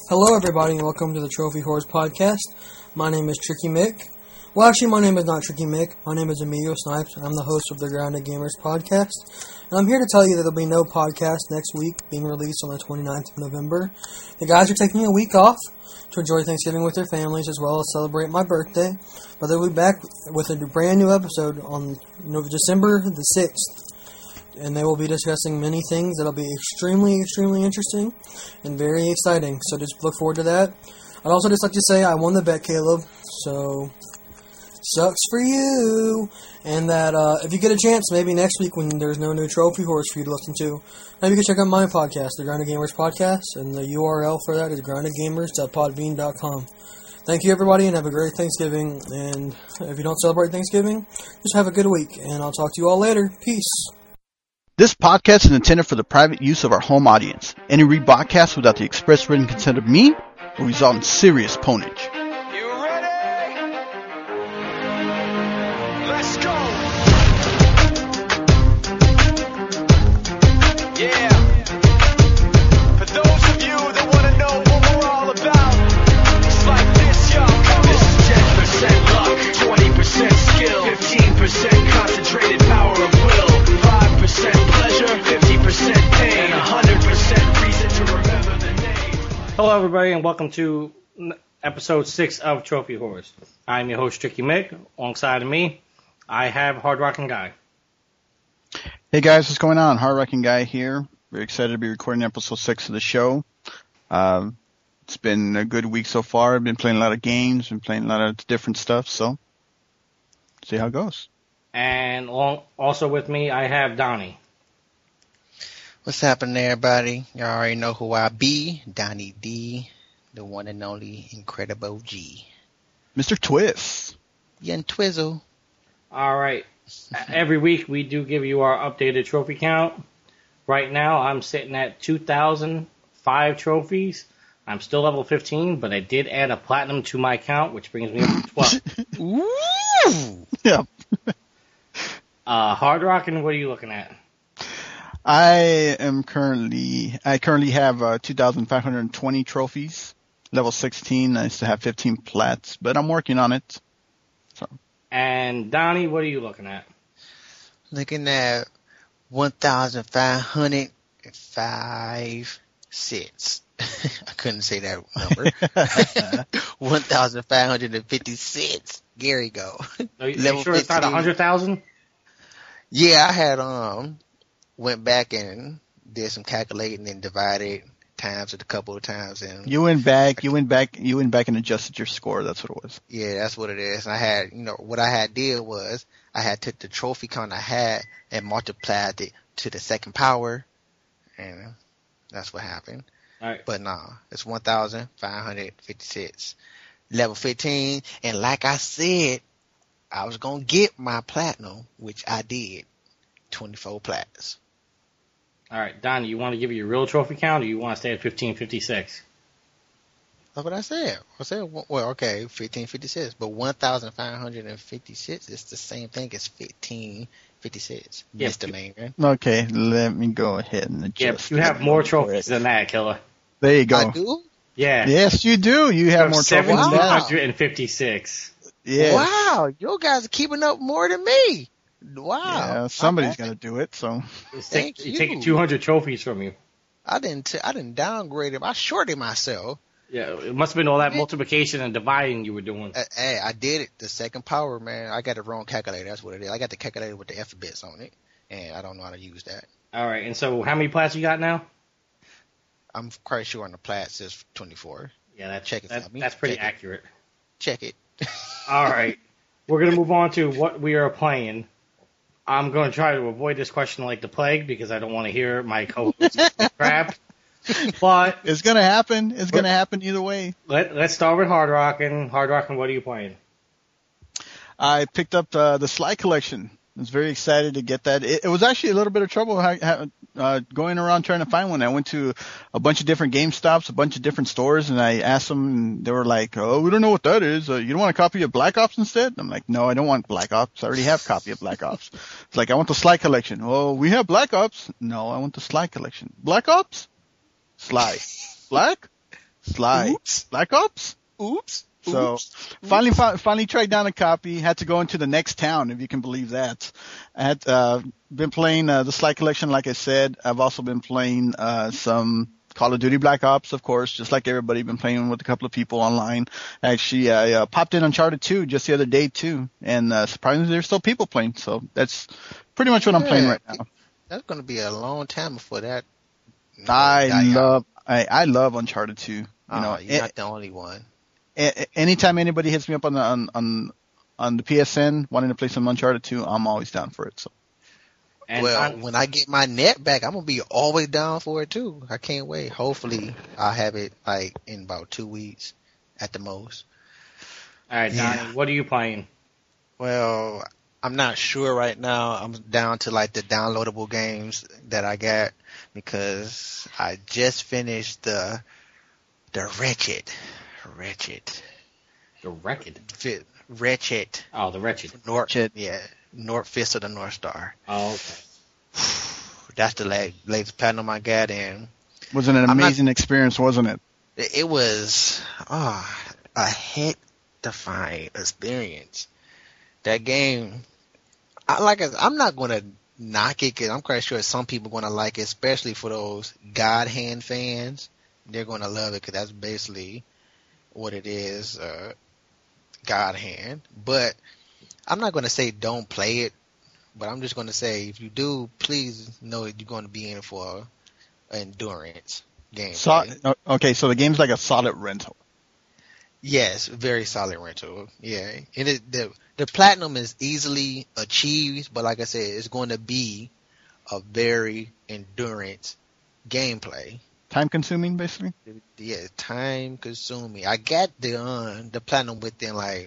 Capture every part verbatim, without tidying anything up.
Hello everybody and welcome to the Trophy Horse Podcast. My name is Tricky Mick. Well, actually, my name is not Tricky Mick. My name is Emilio Snipes. I'm the host of the Grounded Gamers Podcast. And I'm here to tell you that there will be no podcast next week being released on the twenty-ninth of November. The guys are taking a week off to enjoy Thanksgiving with their families as well as celebrate my birthday. But they'll be back with a brand new episode on December the sixth. And they will be discussing many things that will be extremely, extremely interesting and very exciting. So just look forward to that. I'd also just like to say I won the bet, Caleb. So, sucks for you. And that uh, if you get a chance, maybe next week when there's no new Trophy Horse for you to listen to, maybe you can check out my podcast, the Grounded Gamers Podcast. And the U R L for that is grounded gamers dot podbean dot com. Thank you, everybody, and have a great Thanksgiving. And if you don't celebrate Thanksgiving, just have a good week. And I'll talk to you all later. Peace. This podcast is intended for the private use of our home audience. Any rebroadcast without the express written consent of me will result in serious ponage. You ready? Let's go. Yeah. For those of you that want to know what we're all about, it's like this, y'all. Come on. This is ten percent luck, twenty percent skill, fifteen percent concentrated power of will. Pleasure, fifty percent pain, and one hundred percent reason to remember the name. Hello, everybody, and welcome to episode six of Trophy Horse. I'm your host, Tricky Mick. Alongside of me, I have Hard Rockin' Guy. Hey, guys, what's going on? Hard Rockin' Guy here. Very excited to be recording episode six of the show. Uh, it's been a good week so far. I've been playing a lot of games, been playing a lot of different stuff, so see how it goes. And also with me, I have Donnie. What's happening, everybody? Y'all already know who I be. Donnie D, the one and only Incredible G. Mister Twist. Young Twizzle. All right. Every week, we do give you our updated trophy count. Right now, I'm sitting at two thousand five trophies. I'm still level fifteen, but I did add a platinum to my count, which brings me up to twelve. Woo! Yep. Uh, Hard Rockin', what are you looking at? I am currently, I currently have uh, two thousand five hundred twenty trophies, level sixteen. I used to have fifteen plats, but I'm working on it. So. And Donnie, what are you looking at? Looking at one thousand five hundred five sits. I couldn't say that number. one thousand five hundred fifty-six. There you go. Are you, are you sure it's not one hundred thousand? Yeah, I had um went back and did some calculating and divided times it a couple of times. And you went back, you went back, you went back and adjusted your score. That's what it was. Yeah, that's what it is. And I had, you know, what I had did was I had took the trophy count I had and multiplied it to the second power, and that's what happened. All right. But no, it's one thousand five hundred fifty-six, level fifteen, and like I said, I was gonna get my platinum, which I did, twenty-four plats. All right, Donnie, you want to give you your real trophy count, or you want to stay at fifteen fifty-six? That's what I said. I said, well, okay, fifteen fifty-six, but one thousand five hundred fifty-six is the same thing as fifteen fifty-six. Yeah, Mister Lane. Okay, let me go ahead and adjust. Yeah, you have more trophies than that, Killer. There you go. I do? Yeah. Yes, you do. You have, you have more trophies than that. seven hundred fifty-six. Yeah. Wow, you guys are keeping up more than me. Wow. Yeah, somebody's gonna do it. So It's Thank take, you. It's taking two hundred trophies from you. I didn't. T- I didn't downgrade him. I shorted myself. Yeah, it must have been all that multiplication and dividing you were doing. Uh, hey, I did it. The second power, man. I got the wrong calculator. That's what it is. I got the calculator with the F bits on it, and I don't know how to use that. All right, and so how many plats you got now? I'm quite sure on the plat says twenty-four. Yeah, that's Check it that, for me. that's pretty Check it. accurate. Check it. All right, we're gonna move on to what we are playing. I'm going to try to avoid this question like the plague because I don't want to hear my co-host crap. But it's gonna happen. It's gonna happen either way. Let, let's start with Hard Rockin'. Hard Rockin', what are you playing? I picked up uh, the Sly Collection. I was very excited to get that. It, it was actually a little bit of trouble uh, going around trying to find one. I went to a bunch of different GameStops, a bunch of different stores, and I asked them, and they were like, oh, we don't know what that is. Uh, you don't want a copy of Black Ops instead? I'm like, no, I don't want Black Ops. I already have a copy of Black Ops. It's like, I want the Sly Collection. Oh, we have Black Ops. No, I want the Sly Collection. Black Ops? Sly. Black? Sly. Oops. Black Ops? Oops. So Oops. finally, fi- finally tracked down a copy. Had to go into the next town, if you can believe that. I had uh, been playing uh, the Sly Collection, like I said. I've also been playing uh, some Call of Duty Black Ops, of course, just like everybody. Been playing with a couple of people online. Actually, I uh, popped in Uncharted two just the other day too, and uh, surprisingly, there's still people playing. So that's pretty much what I'm playing right now. That's going to be a long time before that. I die out. love, I, I love Uncharted two. You Oh, know, you're a- not the only one. a- anytime anybody hits me up on the on, on on the P S N wanting to play some Uncharted two, I'm always down for it. So. And well, I'm- when I get my net back, I'm gonna be always down for it too. I can't wait. Hopefully, I'll have it like in about two weeks at the most. all right, Donnie, Yeah. what are you playing? Well, I'm not sure right now. I'm down to like the downloadable games that I got because I just finished the the Wretched, Wretched, The Wrecked. Fi- Wretched, Oh, the Wretched. North, Wretched. yeah, North Fist of the North Star. Oh, okay. That's the la- latest platinum I got, and Was it an I'm not- amazing experience, wasn't it? it it was ah a heck defying experience. That game, I like. I- I'm not gonna knock it because I'm quite sure some people are gonna like it, especially for those God Hand fans. They're gonna love it because that's basically what it is, uh, God Hand. But I'm not gonna say don't play it, but I'm just gonna say if you do, please know that you're gonna be in for endurance game. So, okay, so the game's like a solid rental. Yes, very solid rental. Yeah, and it, the the platinum is easily achieved, but like I said, it's going to be a very endurance gameplay. Time consuming, basically. Yeah, time consuming. I got the uh, the platinum within like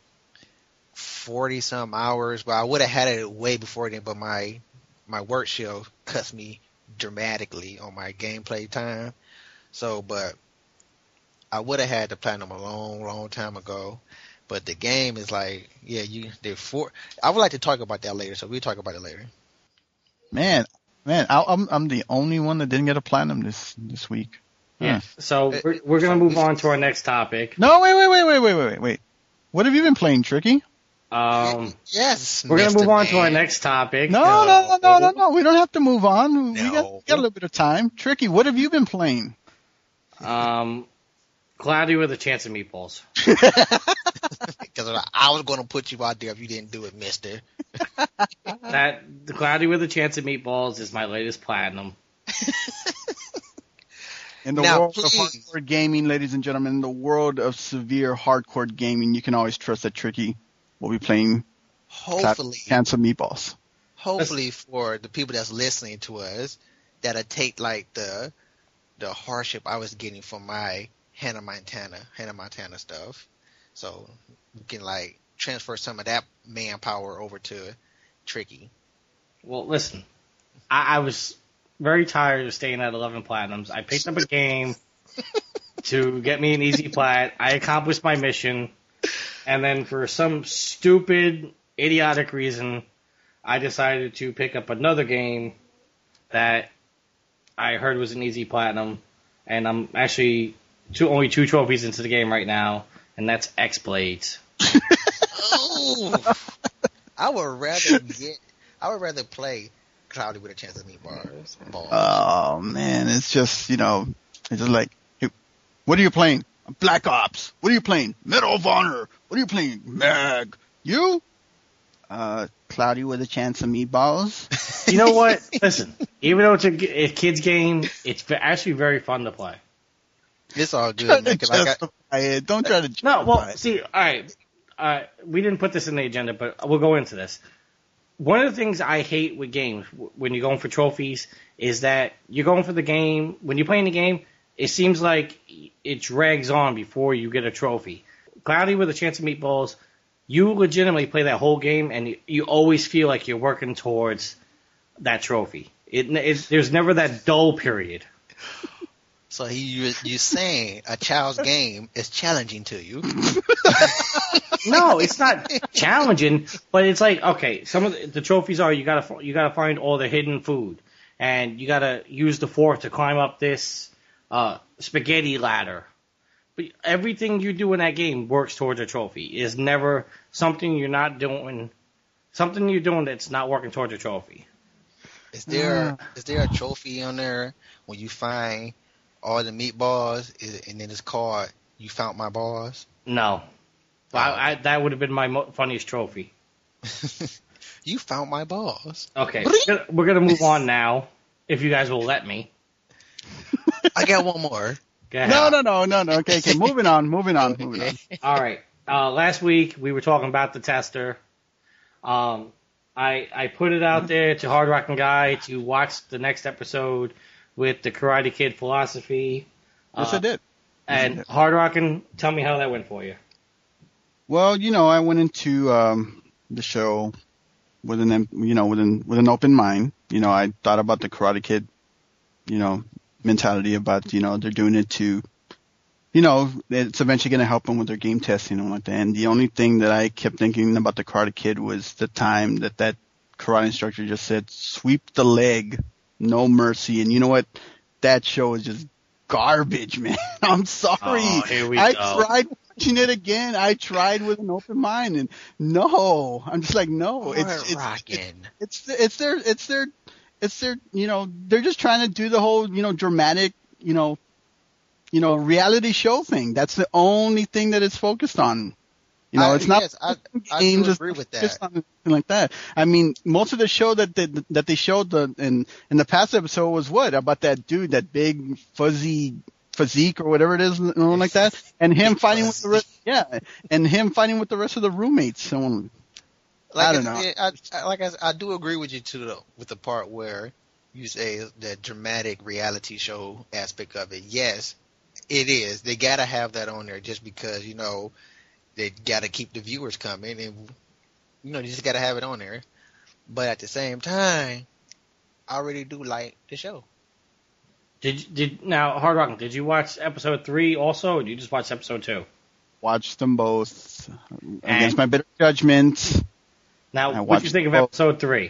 forty some hours, but I would have had it way before then. But my my work shift cuts me dramatically on my gameplay time. So, but I would have had the platinum a long, long time ago. But the game is like, yeah, you. They're for. I would like to talk about that later, so we'll talk about it later. Man, man, I, I'm I'm the only one that didn't get a platinum this this week. Yeah. Hmm. So we're, we're going to move on to our next topic. No, wait, wait, wait, wait, wait, wait, wait. What have you been playing, Tricky? Um, Yes, we're going to Mister move on to our Man. next topic. No, no, no, no, no, no. We don't have to move on. We got, No. we got a little bit of time. Tricky, what have you been playing? Um, Cloudy with a Chance of Meatballs. Because I was going to put you out there if you didn't do it, Mister. That the Cloudy with a Chance of Meatballs is my latest platinum. In the Now, world please. of hardcore gaming, ladies and gentlemen, in the world of severe hardcore gaming, you can always trust that Tricky will be playing Hopefully, Cans of Meatballs. hopefully for the people that's listening to us, that'll take like the the hardship I was getting from my Hannah Montana, Hannah Montana stuff. So we can like transfer some of that manpower over to Tricky. Well, listen, I, I was very tired of staying at eleven platinums. I picked up a game to get me an easy plat. I accomplished my mission, and then for some stupid, idiotic reason, I decided to pick up another game that I heard was an easy platinum, and I'm actually two, only two trophies into the game right now, and that's X-Blades. Oh, I would rather get. I would rather play Cloudy with a Chance of Meatballs. Balls. Oh man, it's just, you know, it's just like, hey, what are you playing? Black Ops. What are you playing? Medal of Honor. What are you playing? Mag. You? Uh, Cloudy with a Chance of Meatballs. You know what? Listen, even though it's a, g- a kid's game, it's ve- actually very fun to play. It's all good. Try to Man, 'cause I got, justify it. Don't try to justify No, well, it. see, all right. Uh, we didn't put this in the agenda, but we'll go into this. One of the things I hate with games w- when you're going for trophies is that you're going for the game. When you're playing the game, it seems like it drags on before you get a trophy. Cloudy with a Chance of Meatballs, you legitimately play that whole game, and you, you always feel like you're working towards that trophy. It, it, there's never that dull period. so he, you, you're saying a child's game is challenging to you. No, it's not challenging, but it's like, okay, some of the, the trophies are you gotta you gotta find all the hidden food, and you gotta use the fork to climb up this uh, spaghetti ladder, But everything you do in that game works towards a trophy. It's never something you're not doing, something you're doing that's not working towards a trophy. Is there Uh. is there a trophy on there when you find all the meatballs is, and then it's called "You Found My Balls"? No. I, I, that would have been my mo- funniest trophy. You found my balls. Okay, we're gonna, we're gonna move on now, if you guys will let me. I got one more. Go ahead. No, no, no, no, no. Okay, okay. Moving on, moving on, moving on. All right. Uh, last week we were talking about the tester. Um, I I put it out there to Hard Rockin' Guy to watch the next episode with the Karate Kid philosophy. Yes, Uh, I did. And Hard Rockin', tell me how that went for you. Well, you know, I went into um, the show with an, em- you know, with an with an open mind. You know, I thought about the Karate Kid, you know, mentality about, you know, they're doing it to, you know, it's eventually going to help them with their game testing and like that. And the only thing that I kept thinking about the Karate Kid was the time that that karate instructor just said, "Sweep the leg, no mercy." And you know what? That show is just garbage, man. I'm sorry. Oh, here we I go. tried watching it again. I tried with an open mind, and no, I'm just like, no. It's Hard it's, Rockin'. it's it's their it's their it's their you know they're just trying to do the whole you know dramatic you know you know reality show thing. That's the only thing that it's focused on. You know, I- it's not yes, I- I games. do It's agree with focused that. on anything like that. I mean, most of the show that they, that they showed the in in the past episode was what about that dude, that big fuzzy physique or whatever it is, you know, like that, and him Big fighting with the rest, fuzzy. yeah, and him fighting with the rest of the roommates. So, Like I don't know. said, I, I, like I, said, I do agree with you too, though, with the part where you say the dramatic reality show aspect of it. Yes, it is. They gotta have that on there just because you know they gotta keep the viewers coming, and you know you just gotta have it on there. But at the same time, I really do like the show. Did did now Hard Rockin', did you watch episode three also, or did you just watch episode two? watched them both against my better judgment. Now, I what do you watched think of both. episode three?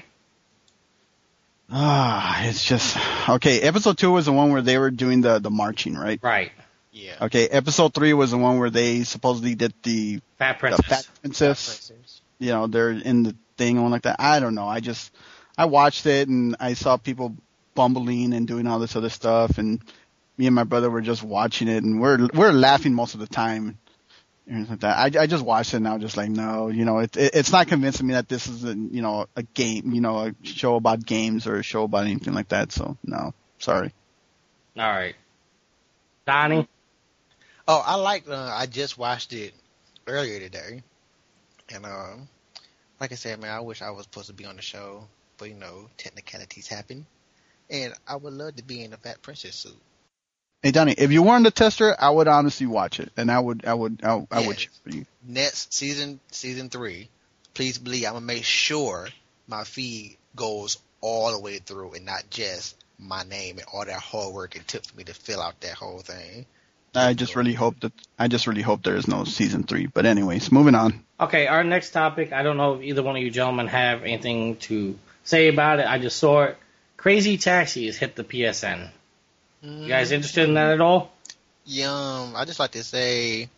Ah, it's just okay. Episode two was the one where they were doing the the marching, right? Right, Yeah. Okay. Episode three was the one where they supposedly did the Fat the Princess. fat princess. You know, they're in the thing and like that. I don't know. I just I watched it and I saw people bumbling and doing all this other stuff, and me and my brother were just watching it, and we're we're laughing most of the time. And like that. I, I just watched it and I was just like, no, you know, it, it it's not convincing me that this is a you know a game, you know, a show about games or a show about anything like that. So no, sorry. All right, Donnie. Oh, I like. Uh, I just watched it earlier today, and um, like I said, man, I wish I was supposed to be on the show, but you know, technicalities happen, and I would love to be in a Fat Princess suit. Hey Donnie, if you weren't a tester, I would honestly watch it, and I would I would I, I would Yes. cheer for you. Next season, season three, please believe I'm gonna make sure my feed goes all the way through, and not just my name and all that hard work it took for me to fill out that whole thing. I just really hope that I just really hope there is no season three. But anyways, moving on. Okay, our next topic. I don't know if either one of you gentlemen have anything to say about it. I just saw it. Crazy Taxi has hit the P S N. You guys interested in that at all? Yum. I just like to say,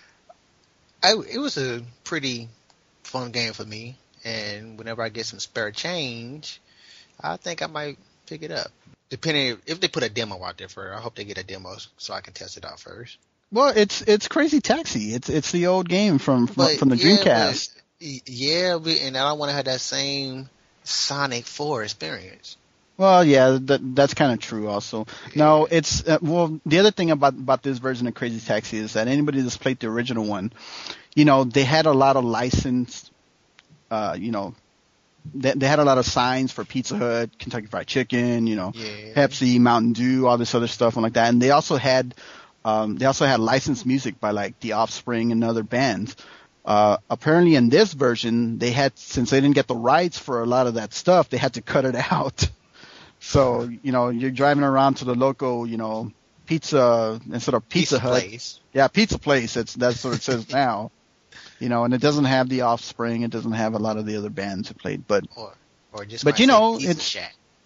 I, it was a pretty fun game for me, and whenever I get some spare change, I think I might pick it up. Depending if they put a demo out there for, I hope they get a demo so I can test it out first. Well, it's it's Crazy Taxi. It's it's the old game from from, But, from the yeah, Dreamcast. but- yeah, but, and I don't want to have that same Sonic four experience. Well, yeah, that that's kind of true. Also, no, it's uh, well. The other thing about about this version of Crazy Taxi is that anybody that's played the original one, you know, they had a lot of licensed, uh, you know, they, they had a lot of signs for Pizza Hut, Kentucky Fried Chicken, you know, Yeah. Pepsi, Mountain Dew, all this other stuff and like that. And they also had, um, they also had licensed music by like The Offspring and other bands. Uh, apparently in this version, they had, since they didn't get the rights for a lot of that stuff, they had to cut it out. So, you know, you're driving around to the local, you know, pizza, instead of Pizza, Hut. place. Yeah, pizza place. It's, that's what it says now. You know, and it doesn't have The Offspring. It doesn't have a lot of the other bands who played. But, Or, or just But might you say know, Pizza it's- Shack.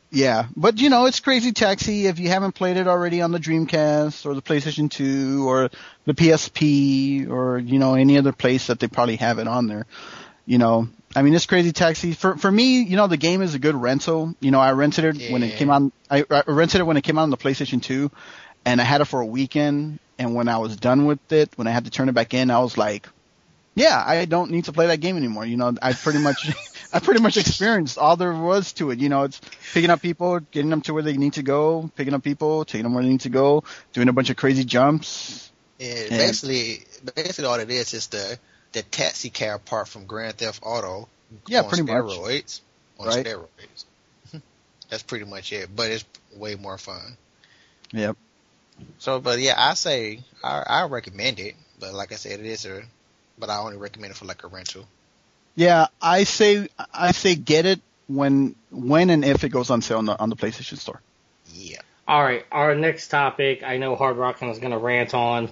Yeah, but you know, it's Crazy Taxi. If you haven't played it already on the Dreamcast or the PlayStation two or the P S P or, you know, any other place that they probably have it on there, you know, I mean, it's Crazy Taxi. For for me, you know, the game is a good rental. You know, I rented it Yeah. when it came on. I, I rented it when it came out on the PlayStation two, and I had it for a weekend. And when I was done with it, when I had to turn it back in, I was like, yeah, I don't need to play that game anymore. You know, I pretty much, I pretty much experienced all there was to it. You know, it's picking up people, getting them to where they need to go, picking up people, taking them where they need to go, doing a bunch of crazy jumps. Yeah, And- basically, basically all it is is the the taxi cab part from Grand Theft Auto. Yeah, on pretty much. steroids, On Right. steroids. That's pretty much it, but it's way more fun. Yep. So, but yeah, I say I I recommend it, but like I said, it is a, but I only recommend it for like a rental. Yeah, I say, I say get it when, when and if it goes on sale on the, on the PlayStation Store. Yeah. All right, our next topic, I know Hard Rockin' is going to rant on.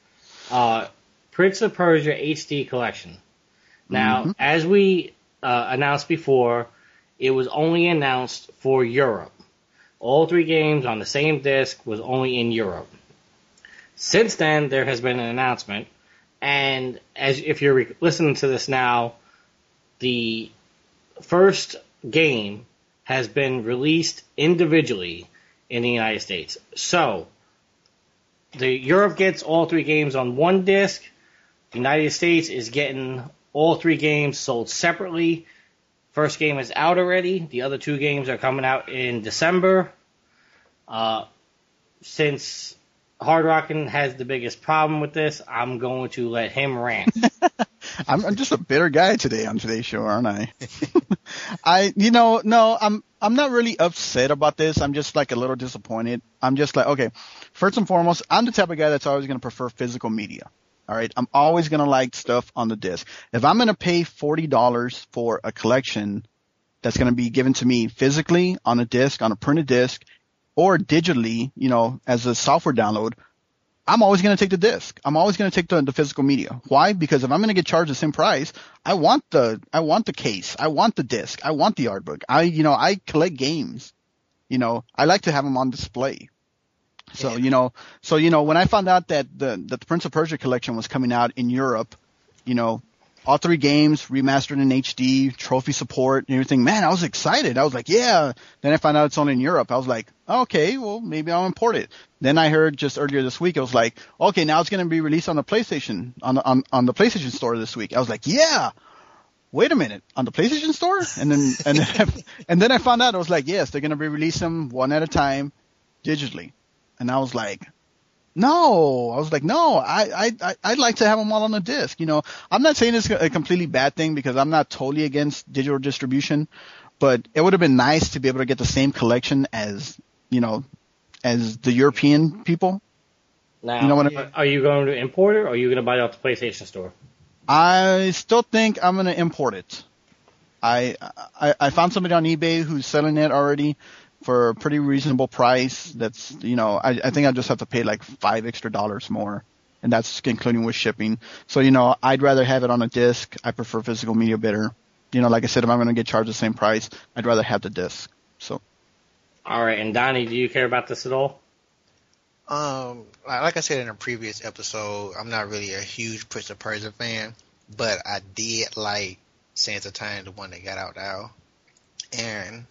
Uh, Prince of Persia H D Collection. Now, Mhm. as we uh, announced before, it was only announced for Europe. All three games on the same disc was only in Europe. Since then, there has been an announcement, and as if you're re- listening to this now, the first game has been released individually in the United States. So, the Europe gets all three games on one disc. The United States is getting all three games sold separately. First game is out already. The other two games are coming out in December. Uh, since Hard Rockin' has the biggest problem with this, I'm going to let him rant. I'm, I'm just a bitter guy today on today's show, aren't I? I, you know, no, I'm, I'm not really upset about this. I'm just like a little disappointed. I'm just like, okay, first and foremost, I'm the type of guy that's always going to prefer physical media. All right. I'm always going to like stuff on the disc. If I'm going to pay forty dollars for a collection that's going to be given to me physically on a disc, on a printed disc, or digitally, you know, as a software download, I'm always going to take the disc. I'm always going to take the, the physical media. Why? Because if I'm going to get charged the same price, I want the, I want the case. I want the disc. I want the art book. I, you know, I collect games. You know, I like to have them on display. So, Yeah. you know, so, you know, when I found out that the, that the Prince of Persia collection was coming out in Europe, you know, all three games remastered in H D, trophy support and everything, man, I was excited. I was like, yeah. Then I found out it's only in Europe. I was like, okay, well, maybe I'll import it. Then I heard just earlier this week, it was like, okay, now it's going to be released on the PlayStation, on the, on, on the PlayStation Store this week. I was like, yeah. Wait a minute, on the PlayStation Store? And then, and then, I, and then I found out, I was like, yes, they're going to be releasing them one at a time digitally. And I was like, no, I was like, no, I, I, I'd like to have them all on a disc. You know, I'm not saying it's a completely bad thing because I'm not totally against digital distribution, but it would have been nice to be able to get the same collection as, you know, as the European people. Now, You know what I are- are you going to import it, or are you going to buy it off the PlayStation Store? I still think I'm going to import it. I, I, I found somebody on eBay who's selling it already for a pretty reasonable price. That's, you know, I, I think I just have to pay like five extra dollars more, and that's including with shipping. So, you know, I'd rather have it on a disc. I prefer physical media better. You know, like I said, if I'm going to get charged the same price, I'd rather have the disc. So, All right, and Donnie, do you care about this at all? Um, like like I said in a previous episode, I'm not really a huge Prince of Persia fan, but I did like Sands of Time, the one that got out now, and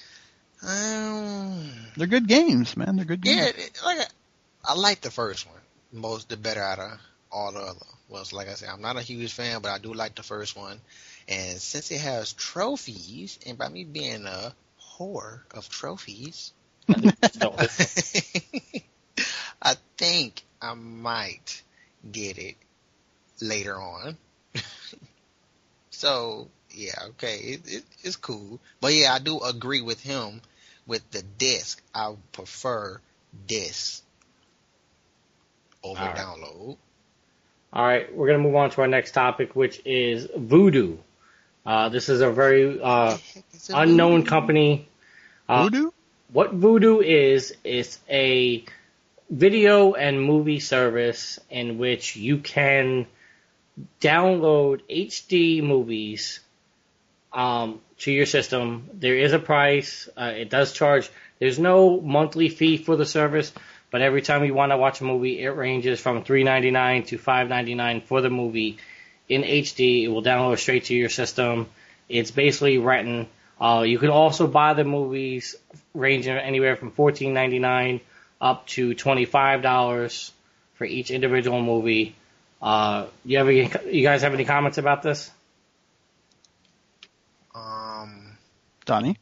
um, they're good games, man. They're good games. yeah, it, like I, I like the first one most, the better out of all the other ones. Like I said, I'm not a huge fan, but I do like the first one, and since it has trophies, and by me being a whore of trophies. I think I might get it later on. So, yeah, okay, it, it, it's cool. But yeah, I do agree with him with the disc. I prefer disc over All right. download. All right, we're going to move on to our next topic, which is Voodoo. Uh, this is a very uh, It's a unknown movie. company. Uh, Voodoo? What Voodoo is, is a video and movie service in which you can download H D movies um, to your system. There is a price. Uh, it does charge. There's no monthly fee for the service, but every time you want to watch a movie, it ranges from three ninety-nine to five ninety-nine for the movie in H D. It will download straight to your system. It's basically renting. Uh, you can also buy the movies ranging anywhere from fourteen ninety-nine up to twenty-five dollars for each individual movie. Uh, you have any, you guys have any comments about this? Um, Donnie?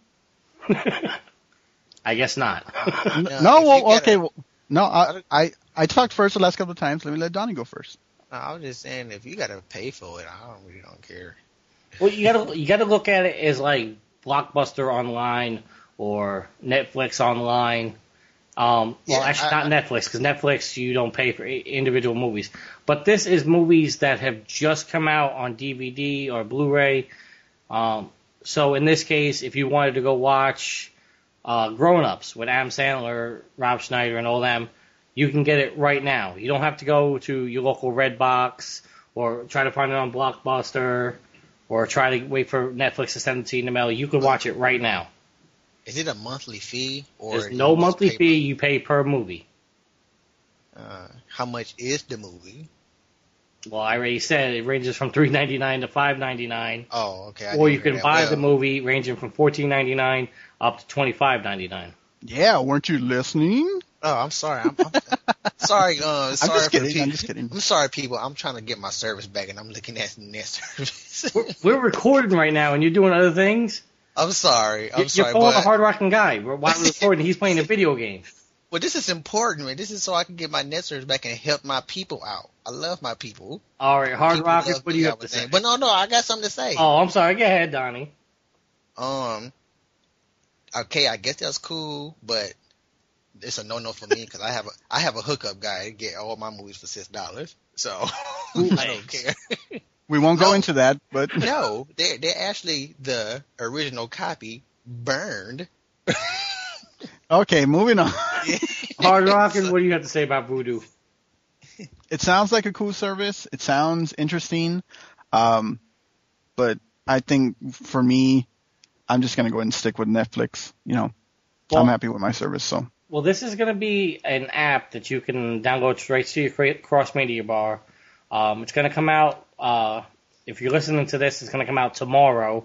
I guess not. N- No, no, if well, you get okay. a- Well, no, I, I I talked first the last couple of times. Let me let Donnie go first. no, I was just saying, if you gotta pay for it, I don't really don't care. Well, you gotta you gotta look at it as like Blockbuster Online or Netflix Online. Um, well, Yeah, actually, I- not Netflix, because Netflix you don't pay for i- individual movies. But this is movies that have just come out on D V D or Blu-ray. Um, so in this case, if you wanted to go watch uh, Grown Ups with Adam Sandler, Rob Schneider, and all them, you can get it right now. You don't have to go to your local Redbox or try to find it on Blockbuster or try to wait for Netflix to send it to you in the mail. You can watch it right now. Is it a monthly fee or There's you no just monthly pay- fee. You pay per movie. Uh, how much is the movie? Well, I already said it ranges from three ninety-nine to five ninety-nine, Oh, okay. I or didn't you hear can that. buy Well, the movie ranging from fourteen ninety-nine up to twenty-five ninety-nine. Yeah, weren't you listening? Oh, I'm sorry. I'm, I'm sorry. Uh, sorry just for kidding, people. I'm just kidding. I'm sorry, people. I'm trying to get my service back, and I'm looking at the net service. We're, we're recording right now, and you're doing other things. I'm sorry. I'm You're sorry, calling but a hard rocking guy. While we're recording, he's playing a video game. well, this is important, man. This is so I can get my net service back and help my people out. I love my people. All right, hard People rockers, love what do me, you I have to would say? think. But no, no, I got something to say. Oh, I'm sorry. Go ahead, Donnie. Um, okay, I guess that's cool, but it's a no-no for me because I have a I have a hookup guy to get all my movies for six dollars, so I don't care. We won't go No. into that, but No, they're they're actually the original copy burned. okay, moving on. Hard rocking, what do you have to say about Voodoo? It sounds like a cool service. It sounds interesting. Um, but I think for me, I'm just gonna go ahead and stick with Netflix. You know, Well- I'm happy with my service. So Well, this is going to be an app that you can download straight to your cra- cross media bar. Um, it's going to come out, uh, if you're listening to this, it's going to come out tomorrow.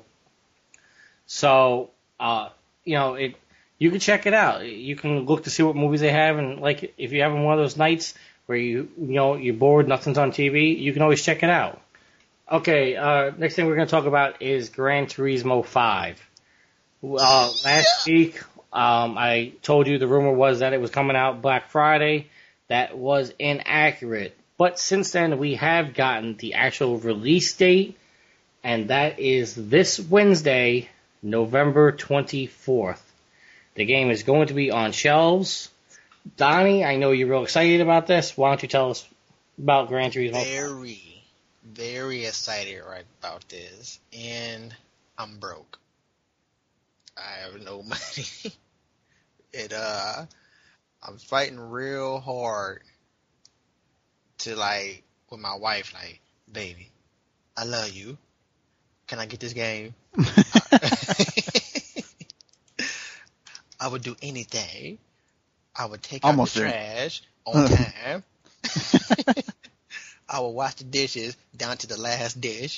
So, uh, you know, it you can check it out. You can look to see what movies they have, and like if you're having one of those nights where you you know you're bored, nothing's on T V, you can always check it out. Okay, uh, next thing we're going to talk about is Gran Turismo five. Uh, last week, um, I told you the rumor was that it was coming out Black Friday. That was inaccurate. But since then, we have gotten the actual release date, and that is this Wednesday, November twenty-fourth. The game is going to be on shelves. Donnie, I know you're real excited about this. Why don't you tell us about Gran Turismo? Very, very excited right about this, and I'm broke. I have no money. It uh, I'm fighting real hard to like with my wife, like, baby, I love you. Can I get this game? I would do anything. I would take Almost out the there. trash on time. I would wash the dishes down to the last dish.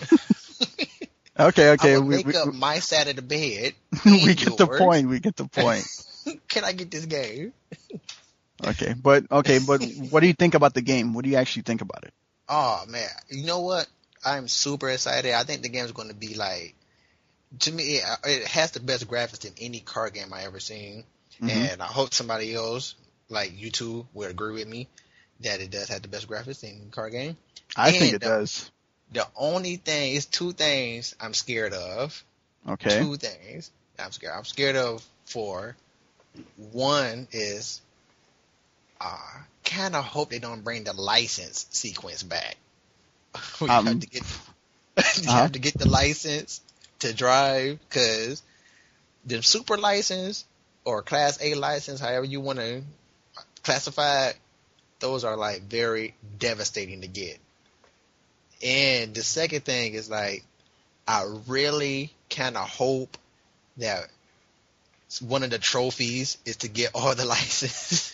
okay, okay, I would we make we, up my side of the bed. we and get the yours. point. We get the point. Can I get this game? Okay, but okay, but what do you think about the game? What do you actually think about it? Oh man, you know what? I'm super excited. I think the game's going to be like, to me, it, it has the best graphics in any car game I ever seen, Mhm. and I hope somebody else, like you two, will agree with me that it does have the best graphics in a car game. I think And it the- does. The only thing is two things I'm scared of. Okay. Two things I'm scared. I'm scared of four. One is, uh, kind of hope they don't bring the license sequence back. we Um, have to get, you uh-huh. have to get the license to drive, because the super license or class A license, however you want to classify it, those are like very devastating to get. And the second thing is like, I really kind of hope that one of the trophies is to get all the licenses.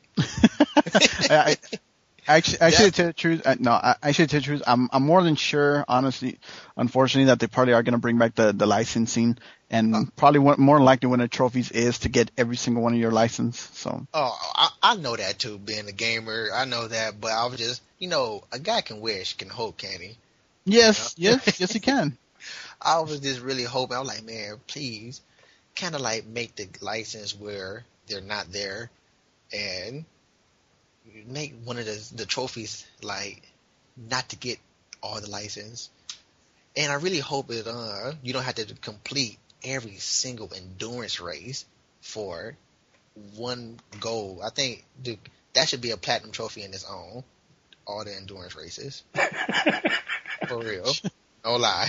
I, Actually, actually, to tell the truth, uh, no, I- actually, to tell the truth, I'm, I'm more than sure, honestly, unfortunately, that they probably are going to bring back the, the licensing, and Uh. probably one, more than likely one of the trophies is to get every single one of your license. So, Oh, I, I know that too, being a gamer. I know that, but I was just, you know, a guy can wish, can hope, can he? yes, yes, yes, you can. I was just really hoping. I was like, man, please, kind of like make the license where they're not there, and make one of the the trophies like not to get all the license. And I really hope that uh you don't have to complete every single endurance race for one goal. I think the, that should be a platinum trophy in its own. All the endurance races, for real, no lie.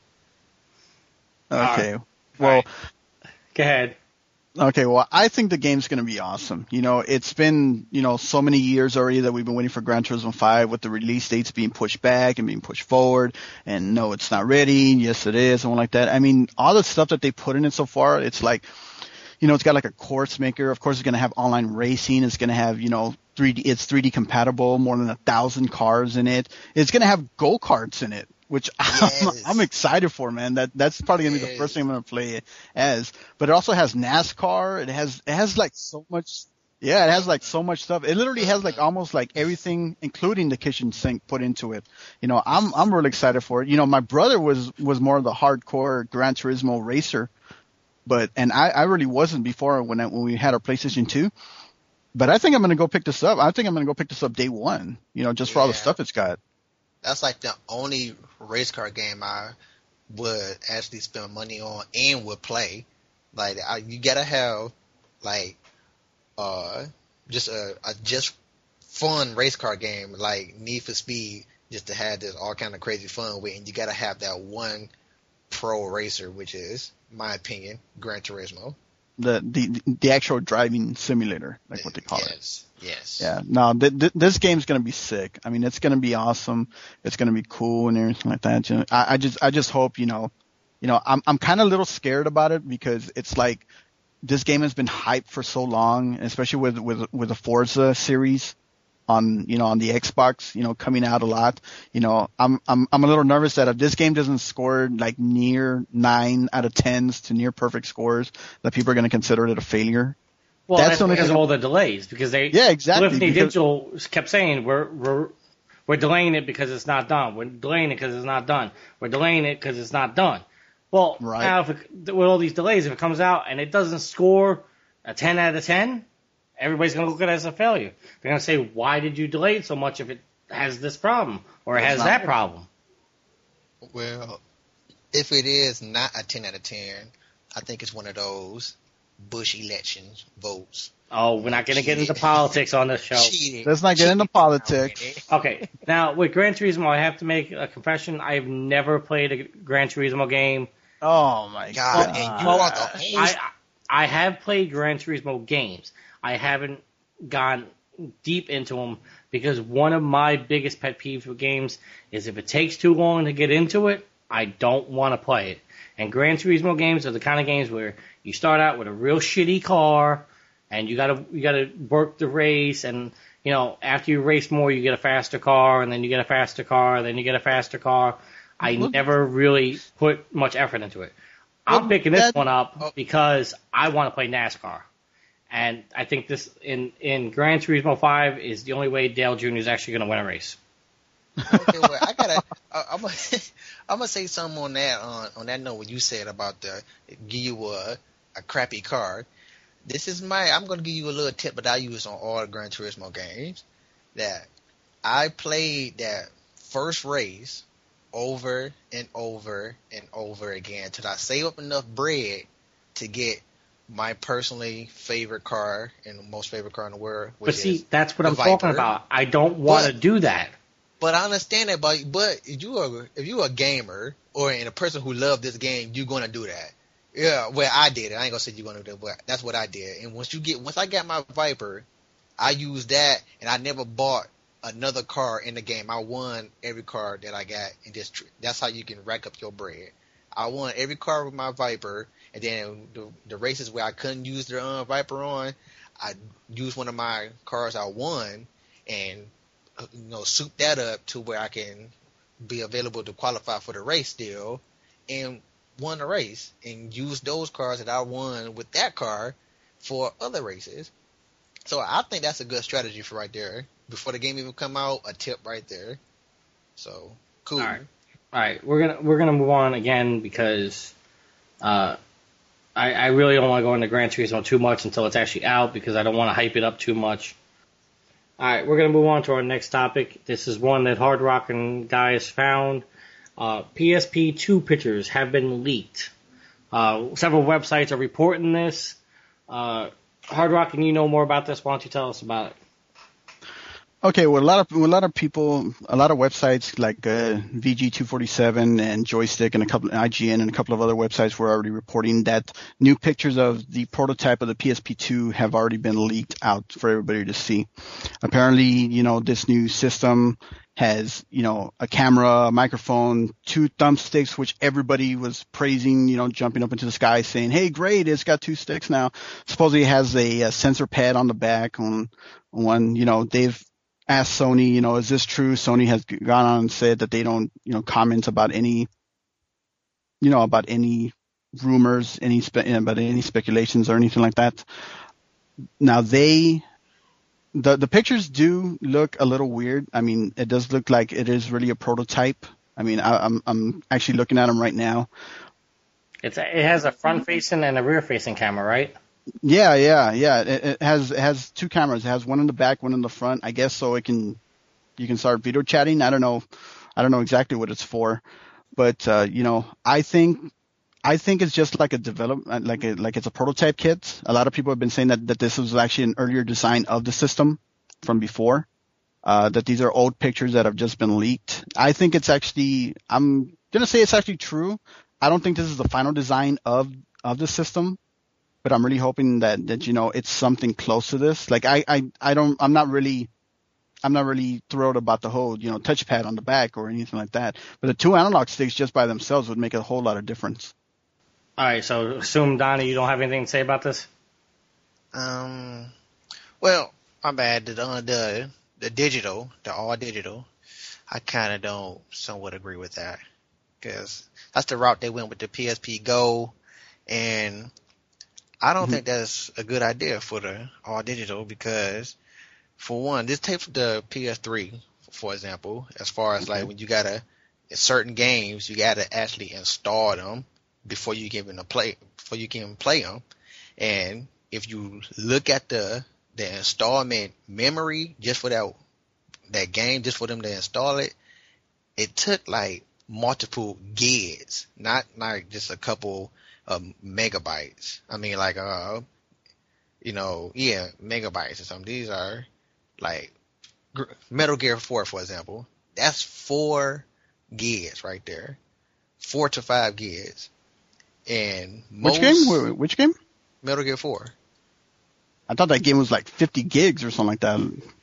Okay. All Well, right. Go ahead. okay. Well, I think the game's going to be awesome. You know, it's been, you know, so many years already that we've been waiting for Gran Turismo five with the release dates being pushed back and being pushed forward. And no, it's not ready. Yes, it is. And all like that. I mean, all the stuff that they put in it so far, it's like, you know, it's got like a course maker. Of course, it's going to have online racing. It's going to have, you know, three D, it's three D compatible, more than a thousand cars in it. It's going to have go-karts in it, which Yes. I'm, I'm excited for, man. That that's probably going to be the Yes. first thing I'm going to play it as. But it also has NASCAR. It has it has like so much. Yeah, it has like so much stuff. It literally has like almost like everything, including the kitchen sink, put into it. You know, I'm I'm really excited for it. You know, my brother was was more of the hardcore Gran Turismo racer, but and I, I really wasn't before when I, when we had our PlayStation two. But I think I'm going to go pick this up. I think I'm going to go pick this up day one. You know, just for all the Yeah. stuff it's got. That's like the only race car game I would actually spend money on and would play. Like I, you gotta have like uh just a, a just fun race car game like Need for Speed, just to have this all kind of crazy fun with, and you gotta have that one pro racer, which is, in my opinion, Gran Turismo. The the the actual driving simulator, like what they call it. yes, Yes. Yeah, no, th- th- this game's gonna be sick. I mean, it's gonna be awesome. It's gonna be cool and everything like that. You know, I, I just, I just hope, you know, you know, I'm, I'm kind of a little scared about it because it's like this game has been hyped for so long, especially with, with, with the Forza series on, you know, on the Xbox, you know, coming out a lot. You know, I'm, I'm, I'm a little nervous that if this game doesn't score like near nine out of tens to near perfect scores, that people are gonna consider it a failure. Well, That's that's, the only because thing- of all the delays. Because they, Yeah, exactly, Liberty because- Digital kept saying we're we're we're delaying it because it's not done. We're delaying it because it's not done. We're delaying it because it's not done. Well, Right. now if it, with all these delays, if it comes out and it doesn't score a ten out of ten, everybody's going to look at it as a failure. They're going to say, why did you delay it so much if it has this problem or it has not- that problem? Well, if it is not a ten out of ten, I think it's one of those Bush elections votes. Oh, we're not going to get into Cheated. politics on this show. Cheated. Let's not get into Cheated. politics. Okay, now with Gran Turismo, I have to make a confession. I've never played a Gran Turismo game. Oh my God, god. and you Well, are the host. I I have played Gran Turismo games. I haven't gone deep into them because one of my biggest pet peeves with games is if it takes too long to get into it, I don't want to play it. And Gran Turismo games are the kind of games where you start out with a real shitty car, and you gotta you gotta work the race, and you know after you race more, you get a faster car, and then you get a faster car, then you get a faster car. I Look- never really put much effort into it. I'm Well, picking this that- one up oh. because I want to play NASCAR, and I think this in in Gran Turismo five is the only way Dale Junior is actually going to win a race. Okay, well, I gotta. I, I'm gonna. I'm gonna say something on that. On on that note, what you said about the give you a a crappy car. This is my. I'm gonna give you a little tip that I use on all the Gran Turismo games. That I played that first race over and over and over again till I save up enough bread to get my personally favorite car and the most favorite car in the world. Which But see, is that's what the I'm talking Viper. about. I don't want to But- do that. But I understand that, but but if you are if you are a gamer or in a person who loves this game, you're gonna do that. Yeah, well I did it. I ain't gonna say you're gonna do that, but that's what I did. And once you get once I got my Viper, I used that, and I never bought another car in the game. I won every car that I got, and just tr- that's how you can rack up your bread. I won every car with my Viper, and then the, the races where I couldn't use the uh, Viper on, I used one of my cars I won, and uh, you know, soup that up to where I can be available to qualify for the race still, and won the race, and used those cars that I won with that car for other races. So I think that's a good strategy for right there. Before the game even come out, a tip right there. So cool. All right, all right. We're gonna we're gonna move on again because uh, I I really don't want to go into Gran Turismo too much until it's actually out because I don't want to hype it up too much. All right, we're gonna move on to our next topic. This is one that Hard Rockin' guys found. Uh, P S P two pictures have been leaked. Uh, several websites are reporting this. Uh, Hard Rock, and you know more about this. Why don't you tell us about it? Okay, well, a lot of a lot of people, a lot of websites like uh, V G two forty-seven and Joystick and a couple I G N and a couple of other websites were already reporting that new pictures of the prototype of the P S P two have already been leaked out for everybody to see. Apparently, you know, this new system has, you know, a camera, a microphone, two thumbsticks, which everybody was praising, you know, jumping up into the sky saying, hey, great, it's got two sticks now. Supposedly it has a, a sensor pad on the back on one, you know, they've asked Sony, you know, is this true? Sony has gone on and said that they don't, you know, comment about any, you know, about any rumors, any spe- about any speculations or anything like that. Now they, The the pictures do look a little weird. I mean, it does look like it is really a prototype. I mean, I, I'm I'm actually looking at them right now. It's a, it has a front facing and a rear facing camera, right? Yeah, yeah, yeah. It, it has it has two cameras. It has one in the back, one in the front. I guess so it can you can start video chatting. I don't know, I don't know exactly what it's for, but uh, you know, I think. I think it's just like a develop, like a, like it's a prototype kit. A lot of people have been saying that, that this was actually an earlier design of the system from before, uh, that these are old pictures that have just been leaked. I think it's actually, I'm going to say it's actually true. I don't think this is the final design of, of the system, but I'm really hoping that, that, you know, it's something close to this. Like I, I, I don't, I'm not really, I'm not really thrilled about the whole, you know, touchpad on the back or anything like that. But the two analog sticks just by themselves would make a whole lot of difference. All right, so assume, Donnie, you don't have anything to say about this? Um, well, my bad. The, uh, the, the digital, the all digital, I kind of don't somewhat agree with that because that's the route they went with the P S P Go, and I don't mm-hmm. think that's a good idea for the all digital because, for one, this takes the P S three, for example, as far as okay. like when you gotta, in certain games, you gotta actually install them before you can even play, before you can play them. And if you look at the the installment memory just for that that game, just for them to install it, it took like multiple gigs, not like just a couple of megabytes. I mean, like uh, you know, yeah, megabytes or something. These are like Metal Gear four, for example. That's four gigs right there, four to five gigs. And most, which game? Wait, wait, which game? Metal Gear four. I thought that game was like fifty gigs or something like that.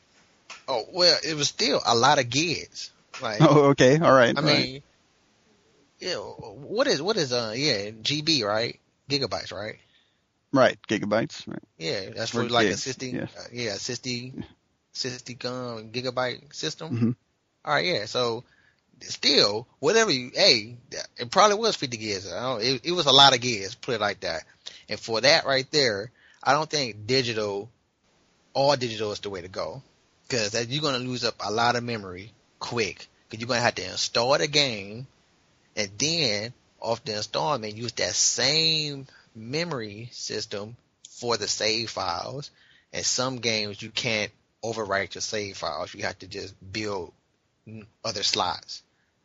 Oh well, it was still a lot of gigs. Like, oh, okay, all right. I all mean, right. yeah. What is what is uh yeah G B, right? Gigabytes, right? Right, gigabytes. Right. Yeah, that's for like gigs, a sixty. yes. Uh, yeah, sixty, sixty um, gigabyte system. Mm-hmm. All right, yeah. So. Still, whatever you, hey, it probably was fifty gigs. I don't, it, it was a lot of gigs, put it like that. And for that right there, I don't think digital, all digital is the way to go. Because you're going to lose up a lot of memory quick. Because you're going to have to install the game, and then off the installment, use that same memory system for the save files. And some games, you can't overwrite your save files. You have to just build other slots.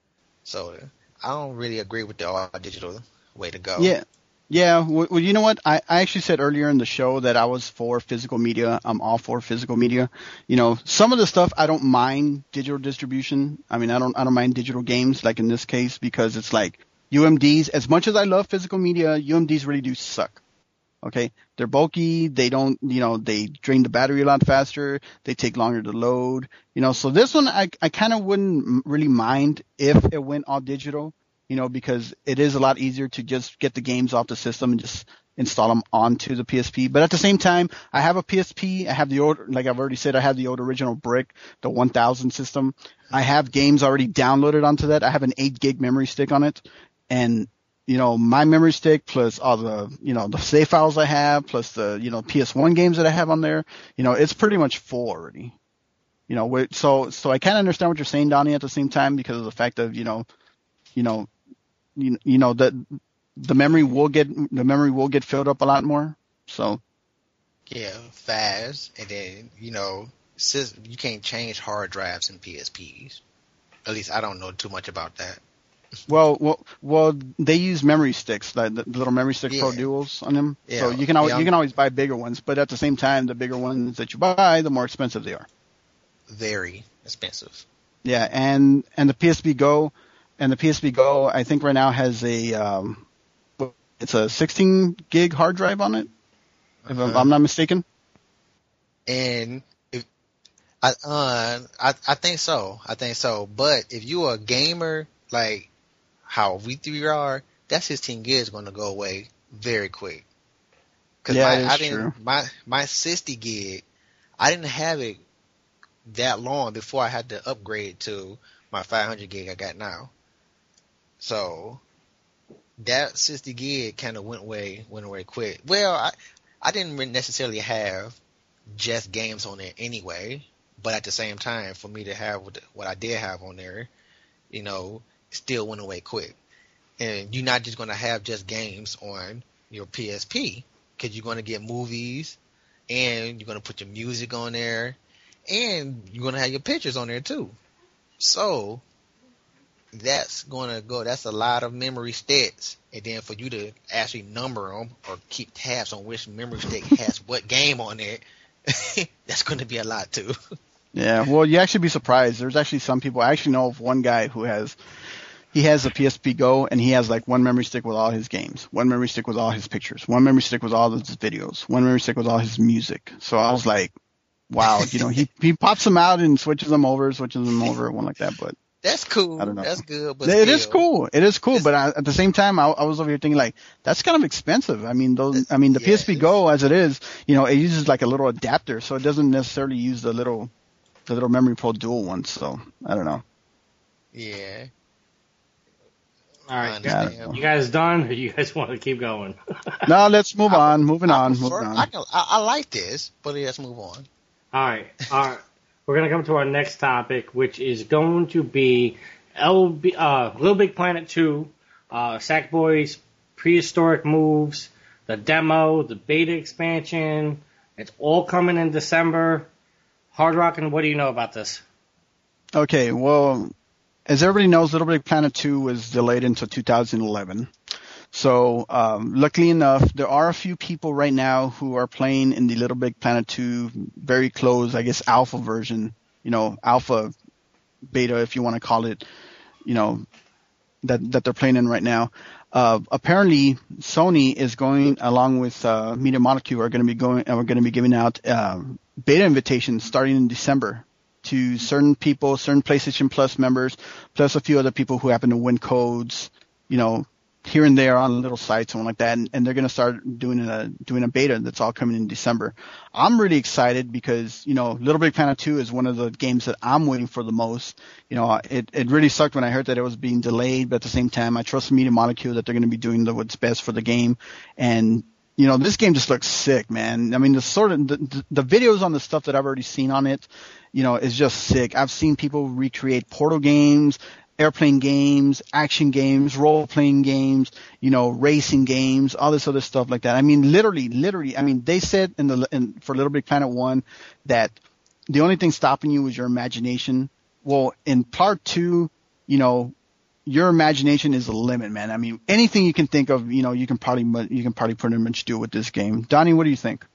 So I don't really agree with the all digital way to go. Yeah. Yeah. Well, you know what? I, I actually said earlier in the show that I was for physical media. I'm all for physical media. You know, some of the stuff I don't mind digital distribution. I mean, I don't, I don't mind digital games like in this case because it's like U M Ds, as much as I love physical media, U M Ds really do suck. Okay. They're bulky. They don't, you know, they drain the battery a lot faster. They take longer to load, you know, so this one I, I kind of wouldn't really mind if it went all digital. you know, because it is a lot easier to just get the games off the system and just install them onto the P S P. But at the same time, I have a P S P. I have the old, like I've already said, I have the old original brick, the one thousand system. I have games already downloaded onto that. I have an eight gig memory stick on it. And, you know, my memory stick plus all the, you know, the save files I have plus the, you know, P S one games that I have on there, you know, it's pretty much full already. You know, so, so I kind of understand what you're saying, Donnie, at the same time, because of the fact of, you know, you know, you, you know, that the memory will get, the memory will get filled up a lot more. So. Yeah, fast. And then, you know, you can't change hard drives in P S Ps. At least I don't know too much about that. Well, well, well, they use memory sticks, the, the little memory stick yeah. Pro Duals on them. Yeah. So you can always, yeah, you can always buy bigger ones, but at the same time, the bigger ones that you buy, the more expensive they are. Very expensive. Yeah, and and the P S P Go, and the P S P Go, I think right now has a, um, it's a sixteen gig hard drive on it, if uh-huh. I'm not mistaken. And if I, uh, I, I think so, I think so. But if you're a gamer like how we three are, that sixteen gig is going to go away very quick. Cause yeah, my, it is I didn't, true. my my sixty gig, I didn't have it that long before I had to upgrade to my five hundred gig I got now. So that sixty gig kind of went away, went away quick. Well, I, I didn't necessarily have just games on there anyway, but at the same time, for me to have what I did have on there, you know, still went away quick. And you're not just going to have just games on your P S P, because you're going to get movies, and you're going to put your music on there, and you're going to have your pictures on there too. So that's going to go, that's a lot of memory sticks. And then for you to actually number them or keep tabs on which memory stick has what game on it, that's going to be a lot too. Yeah, well, you actually be surprised. There's actually some people, I actually know of one guy who has, he has a P S P Go, and he has like one memory stick with all his games, one memory stick with all his pictures, one memory stick with all his videos, one memory stick with all his music. So I was like, wow, you know, he he pops them out and switches them over, switches them over, one like that. But that's cool. I don't know. That's good. But it still, is cool. It is cool. But I, at the same time, I, I was over here thinking like, that's kind of expensive. I mean, those. I mean, the yeah, P S P Go as it is, you know, it uses like a little adapter, so it doesn't necessarily use the little, the little Memory Pro Dual one. So I don't know. Yeah. All right, Yeah, you guys done, or you guys want to keep going? No, let's move on. Moving I on. prefer, Moving on. I, can, I, I like this, but let's move on. All right, all right. We're gonna come to our next topic, which is going to be L B, uh, Little Big Planet two, uh, Sackboy's prehistoric moves, the demo, the beta expansion. It's all coming in December. Hard Rockin', what do you know about this? Okay, well, as everybody knows, Little Big Planet two was delayed until two thousand eleven. So, um, luckily enough, there are a few people right now who are playing in the Little Big Planet two very close, I guess, alpha version, you know, alpha, beta, if you want to call it, you know, that, that they're playing in right now. Uh, apparently Sony is going along with, uh, Media Molecule are going to be going, and we're going to be giving out, um, beta invitations starting in December to certain people, certain PlayStation Plus members, plus a few other people who happen to win codes, you know, here and there on little sites and like that, and, and they're going to start doing a doing a beta that's all coming in December. I'm really excited because, you know, Little Big Planet two is one of the games that I'm waiting for the most. You know, it it really sucked when I heard that it was being delayed, but at the same time, I trust Media Molecule that they're going to be doing the, what's best for the game. And, you know, this game just looks sick, man. I mean, the sort of the, the videos on the stuff that I've already seen on it, you know, is just sick. I've seen people recreate Portal games, airplane games, action games, role-playing games, you know, racing games, all this other stuff like that. I mean, literally, literally, I mean, they said in the in, for Little Big Planet one that the only thing stopping you is your imagination. Well, in part two, you know, your imagination is the limit, man. I mean, anything you can think of, you know, you can probably you can probably pretty much do with this game. Donnie, what do you think?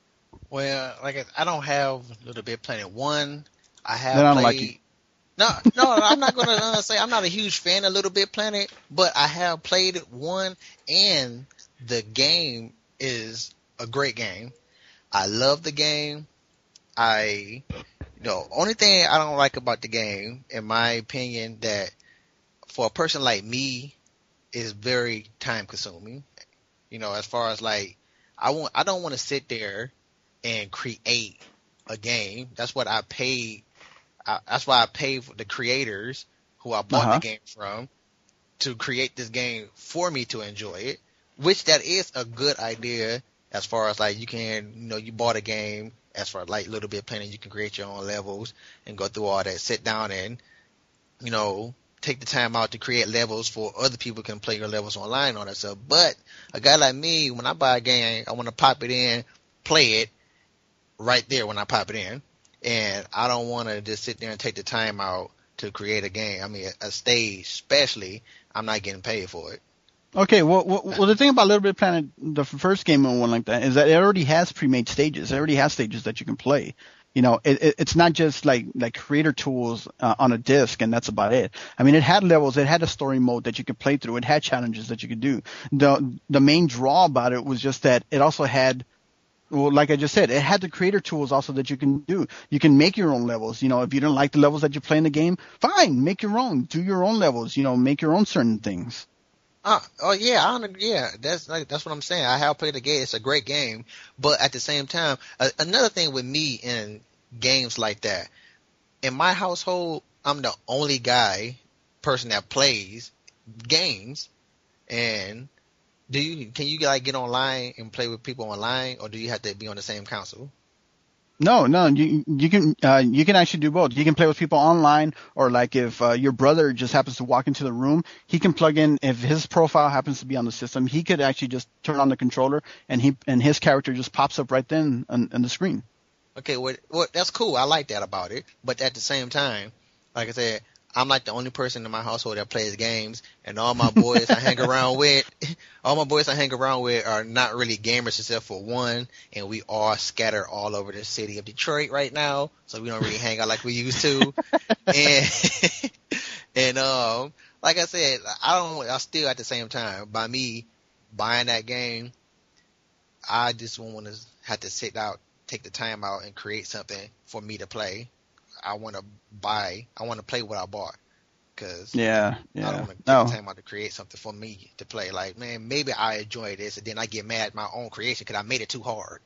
Well, like I, I don't have Little Big Planet one. I have Then I don't played. like it. No, no, I'm not going to uh, say I'm not a huge fan of Little Big Planet, but I have played it one, and the game is a great game. I love the game. I, you know, only thing I don't like about the game, in my opinion, that for a person like me is very time consuming. You know, as far as like, I want, I don't want to sit there and create a game. That's what I paid. I, that's why I paid for the creators who I bought Uh-huh. the game from to create this game for me to enjoy it. Which that is a good idea as far as like you can, you know, you bought a game as far as like Little Big Planet, you can create your own levels and go through all that. Sit down and, you know, take the time out to create levels for other people can play your levels online and all that stuff. But a guy like me, when I buy a game, I want to pop it in, play it right there when I pop it in. And I don't want to just sit there and take the time out to create a game. I mean, a, a stage, especially, I'm not getting paid for it. Okay, well, well, well, the thing about Little Big Planet, the first game and one like that, is that it already has pre-made stages. It already has stages that you can play. You know, it, it, it's not just like like creator tools uh, on a disc and that's about it. I mean, it had levels, it had a story mode that you could play through, it had challenges that you could do. The the main draw about it was just that it also had, well, like I just said, it had the creator tools also that you can do. You can make your own levels. You know, if you don't like the levels that you play in the game, fine, make your own. Do your own levels. You know, make your own certain things. Uh, oh yeah, I don't, yeah, that's like, that's what I'm saying. I have played the game. It's a great game, but at the same time, uh, another thing with me in games like that, in my household, I'm the only guy, person that plays games. And do you can you like get online and play with people online, or do you have to be on the same console? No, no, you you can uh, you can actually do both. You can play with people online, or like if uh, your brother just happens to walk into the room, he can plug in. If his profile happens to be on the system, he could actually just turn on the controller, and he and his character just pops up right then on, on the screen. Okay, well, well, that's cool. I like that about it. But at the same time, like I said, I'm like the only person in my household that plays games, and all my boys I hang around with, all my boys I hang around with are not really gamers except for one, and we are scattered all over the city of Detroit right now, so we don't really hang out like we used to. and and um, like I said, I don't. I still at the same time, by me buying that game, I just want to have to sit out, take the time out, and create something for me to play. I want to buy, I want to play what I bought, because Yeah, I yeah. don't want to take No, the time out to create something for me to play. Like, man, maybe I enjoy this, and then I get mad at my own creation because I made it too hard.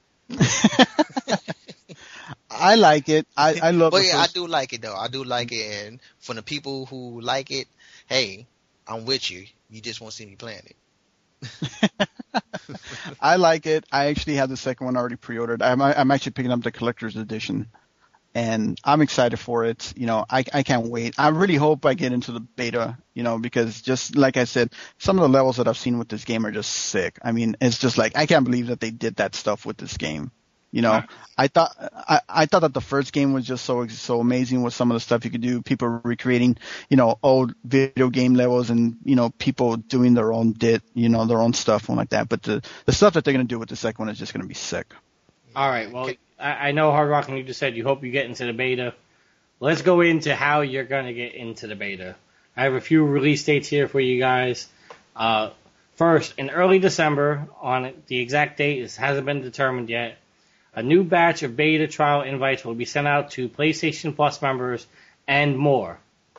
I like it. I I love. But the yeah, I first- do like it though. I do like it, and for the people who like it, hey, I'm with you. You just won't see me playing it. I like it. I actually have the second one already pre-ordered. I'm I'm actually picking up the collector's edition, and I'm excited for it. You know, I I can't wait. I really hope I get into the beta. You know, because just like I said, some of the levels that I've seen with this game are just sick. I mean, it's just like I can't believe that they did that stuff with this game. You know, I thought I, I thought that the first game was just so so amazing with some of the stuff you could do. People recreating, you know, old video game levels, and you know, people doing their own dit, you know, their own stuff and like that. But the the stuff that they're gonna do with the second one is just gonna be sick. All right. Well, I, I know Hard Rock, and you just said you hope you get into the beta. Let's go into how you're going to get into the beta. I have a few release dates here for you guys. Uh, first, in early December, on the exact date, this hasn't been determined yet, a new batch of beta trial invites will be sent out to PlayStation Plus members and more.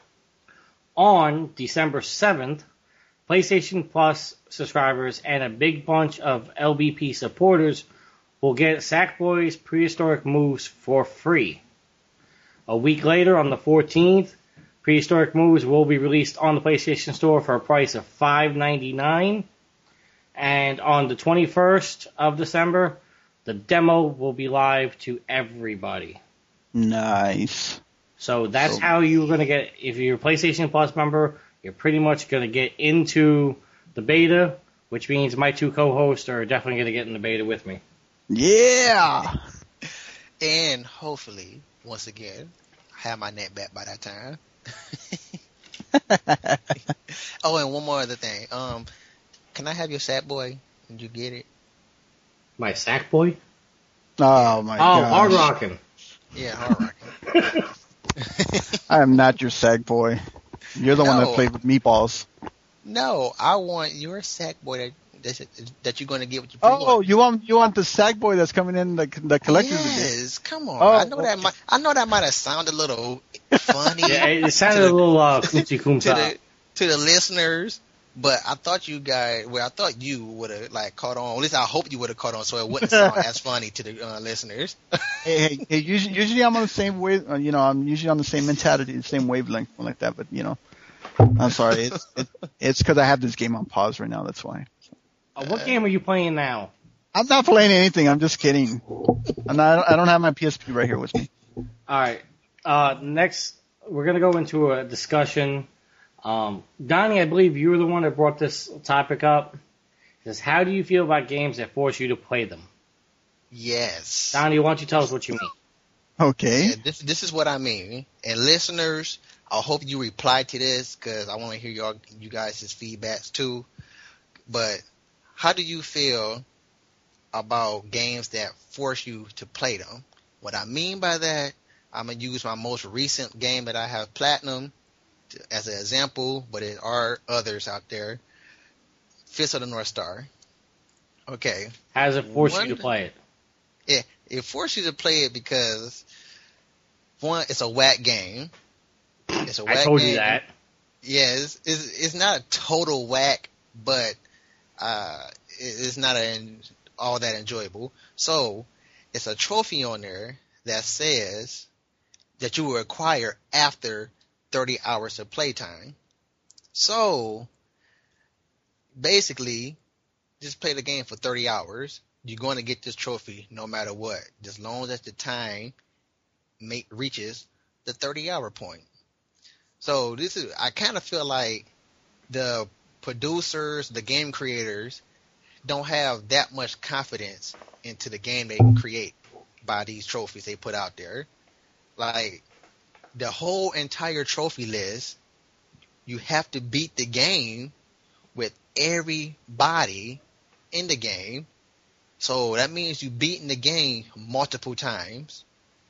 On December seventh, PlayStation Plus subscribers and a big bunch of L B P supporters will get Sackboy's Prehistoric Moves for free. A week later, on the fourteenth, Prehistoric Moves will be released on the PlayStation Store for a price of five ninety-nine. And on the twenty-first of December, the demo will be live to everybody. Nice. So that's So- how you're going to get, if you're a PlayStation Plus member, you're pretty much going to get into the beta, which means my two co-hosts are definitely going to get in the beta with me. Yeah. And hopefully, once again, have my net back by that time. Oh, and one more other thing. Um, can I have your Sackboy? Did you get it? My Sackboy? Oh my Oh, god. Hard Rockin'. Yeah, hard rocking. I am not your sag boy. You're the one that No. played with meatballs. No, I want your Sackboy that that, that you're going to get with your Oh, you want you want the sag boy that's coming in the the collector's edition. Yes, come on. Oh, I know that okay. might, I know that might have sounded a little funny Yeah, it sounded a little uh, Coochie to Coomsa. the to the listeners, But I thought you guys, well, I thought you would have like caught on. At least I hope you would have caught on, so it wouldn't sound as funny to the uh, listeners. hey, hey, hey, usually, usually I'm on the same wave. Uh, you know, I'm usually on the same mentality, the same wavelength, like that. But you know, I'm sorry. It's it, it's because I have this game on pause right now. That's why. Uh, what game are you playing now? I'm not playing anything. I'm just kidding. I'm not. I don't have my P S P right here with me. All right. Uh, next, we're gonna go into a discussion. Um, Donnie, I believe you were the one that brought this topic up. It says, how do you feel about games that force you to play them? Yes. Donnie, why don't you tell us what you mean? Okay. Yeah, this this is what I mean. And listeners, I hope you reply to this because I want to hear y'all, you guys' feedbacks too. But how do you feel about games that force you to play them? What I mean by that, I'm going to use my most recent game that I have platinum as an example, but there are others out there. Fist of the North Star. Okay. How does it force One, you to play it? Yeah, it forces you to play it because, one, it's a whack game. It's a whack I told game. you that. Yeah, it's, it's, it's not a total whack, but uh, it, it's not an, all that enjoyable. So, it's a trophy on there that says that you will acquire after thirty hours of playtime. So, basically, just play the game for thirty hours. You're going to get this trophy no matter what, as long as the time make, reaches the thirty hour point. So this is, I kind of feel like the producers, the game creators, don't have that much confidence into the game they create by these trophies they put out there. Like, the whole entire trophy list, you have to beat the game with everybody in the game. So that means you've beaten the game multiple times.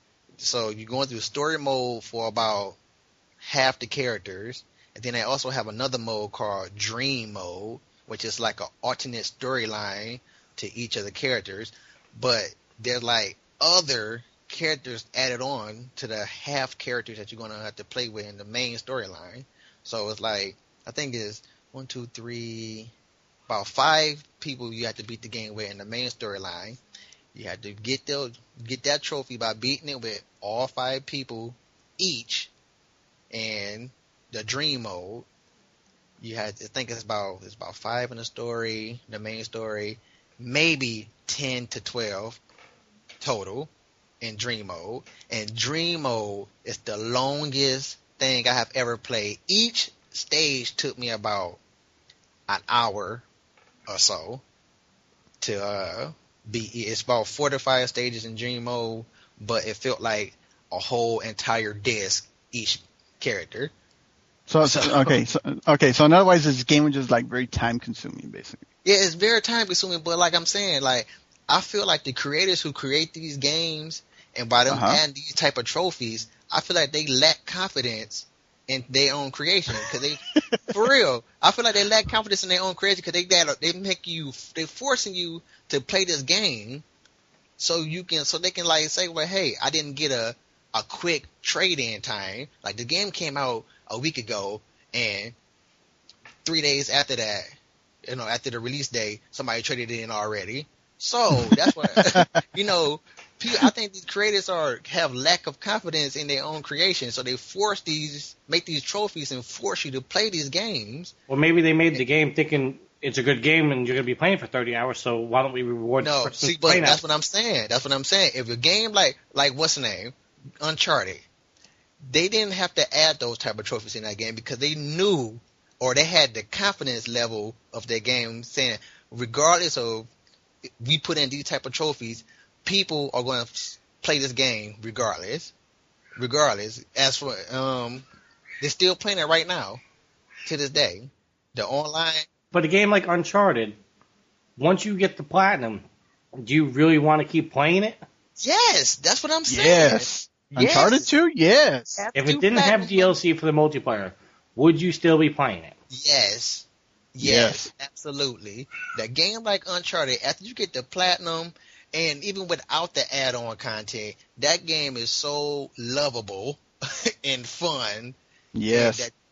So you're going through story mode for about half the characters. And then they also have another mode called Dream Mode, which is like an alternate storyline to each of the characters. But they're like other characters added on to the half characters that you're going to have to play with in the main storyline. So it's like, I think it's one, two, three, about five people you have to beat the game with in the main storyline. You have to get the, get that trophy by beating it with all five people each. And the dream mode, you had to think it's about, it's about five in the story, the main story, maybe ten to twelve total in dream mode. And dream mode is the longest thing I have ever played. Each stage took me about an hour or so to uh be. It's about four to five stages in dream mode, but it felt like a whole entire disc each character. So, so okay, so okay, so in other words, this game was just like very time consuming, basically. Yeah, it's very time consuming, but like I'm saying, like I feel like the creators who create these games, and by them Uh-huh. adding these type of trophies, I feel like they lack confidence in their own creation. Because they, for real, I feel like they lack confidence in their own creation because they gotta, they make you, they forcing you to play this game, so you can, so they can like say, well, hey, I didn't get a a quick trade in time. Like the game came out a week ago, and three days after that, you know, after the release day, somebody traded it in already. So that's what you know. I think these creators are have lack of confidence in their own creation, so they force these, make these trophies and force you to play these games. Well, maybe they made the game thinking it's a good game and you're going to be playing for thirty hours, so why don't we reward No, the person see, who's but playing that's that? what I'm saying. That's what I'm saying. If a game like like what's the name, Uncharted, they didn't have to add those type of trophies in that game because they knew, or they had the confidence level of their game saying, regardless of we put in these type of trophies, people are going to play this game regardless. Regardless, as for um, they're still playing it right now to this day. The online. But a game like Uncharted, once you get the platinum, do you really want to keep playing it? Yes, that's what I'm saying. Yes. Yes. Uncharted two? Yes. Have If two it didn't have platinum D L C for the multiplayer, would you still be playing it? Yes. Yes, Yes. absolutely. The game like Uncharted, after you get the platinum, and even without the add-on content, that game is so lovable and fun. Yes. That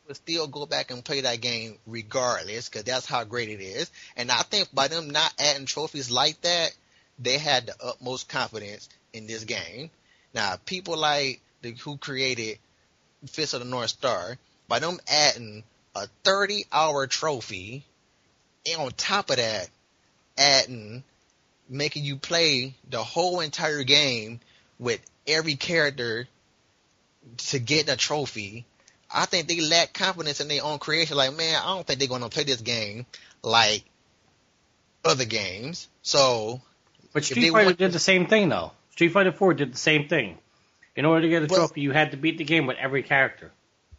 would still go back and play that game regardless, because that's how great it is. And I think by them not adding trophies like that, they had the utmost confidence in this game. Now, people like the, who created Fist of the North Star, by them adding a thirty-hour trophy, and on top of that, adding, making you play the whole entire game with every character to get a trophy, I think they lack confidence in their own creation. Like, man, I don't think they're going to play this game like other games. So, but Street Fighter did the same thing, though. Street Fighter four did the same thing. In order to get a but, trophy, you had to beat the game with every character.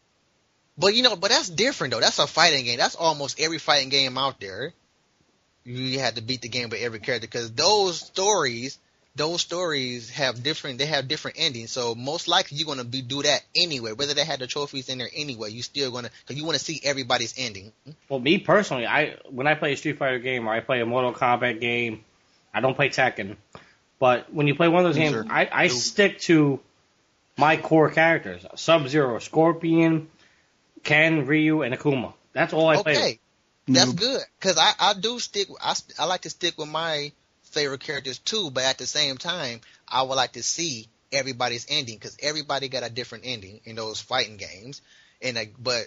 But, you know, but that's different, though. That's a fighting game. That's almost every fighting game out there. You had to beat the game with every character, because those stories... Those stories have different. They have different endings. So most likely you're gonna be do that anyway. Whether they had the trophies in there anyway, you still gonna because you want to see everybody's ending. Well, me personally, I when I play a Street Fighter game or I play a Mortal Kombat game, I don't play Tekken. But when you play one of those games, Sure. I, I stick to my core characters: Sub-Zero, Scorpion, Ken, Ryu, and Akuma. That's all I Okay, play. that's Noob. good, because I, I do stick. I I like to stick with my favorite characters too, but at the same time, I would like to see everybody's ending, because everybody got a different ending in those fighting games. And like, but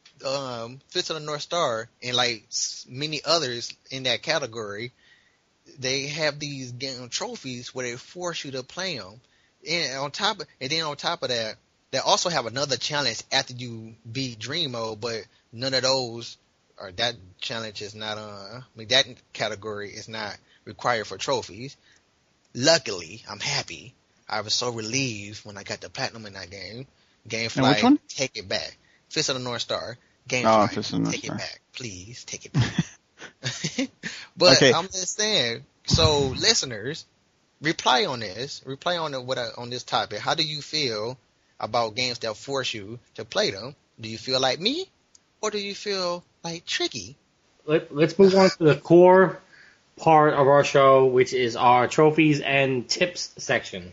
um, Fist of the North Star and like s- many others in that category, they have these game trophies where they force you to play them. And on top of, and then on top of that, they also have another challenge after you beat Dream Mode, but none of those or that challenge is not uh I mean that category is not required for trophies. Luckily, I'm happy. I was so relieved when I got the platinum in that game. Gamefly, And which one? take it back. Fist of the North Star. Gamefly, Oh, Fist of the North take Star. it back. Please, take it back. But Okay. I'm just saying, so listeners, reply on this. Reply on the, what I, on this topic. How do you feel about games that force you to play them? Do you feel like me? Or do you feel like Tricky? Let, let's move on to the core part of our show, which is our trophies and tips section.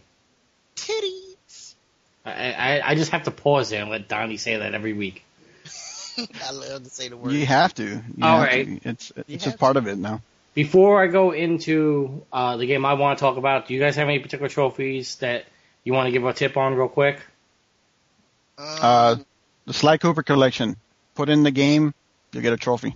Titties. I, I, I just have to pause there and let Donnie say that every week. I love to say the word. You have to. You All have right. to. It's it's You just have part of it now. Before I go into uh, the game I want to talk about, do you guys have any particular trophies that you want to give a tip on real quick? Um, Uh, the Sly Cooper collection. Put in the game, you'll get a trophy.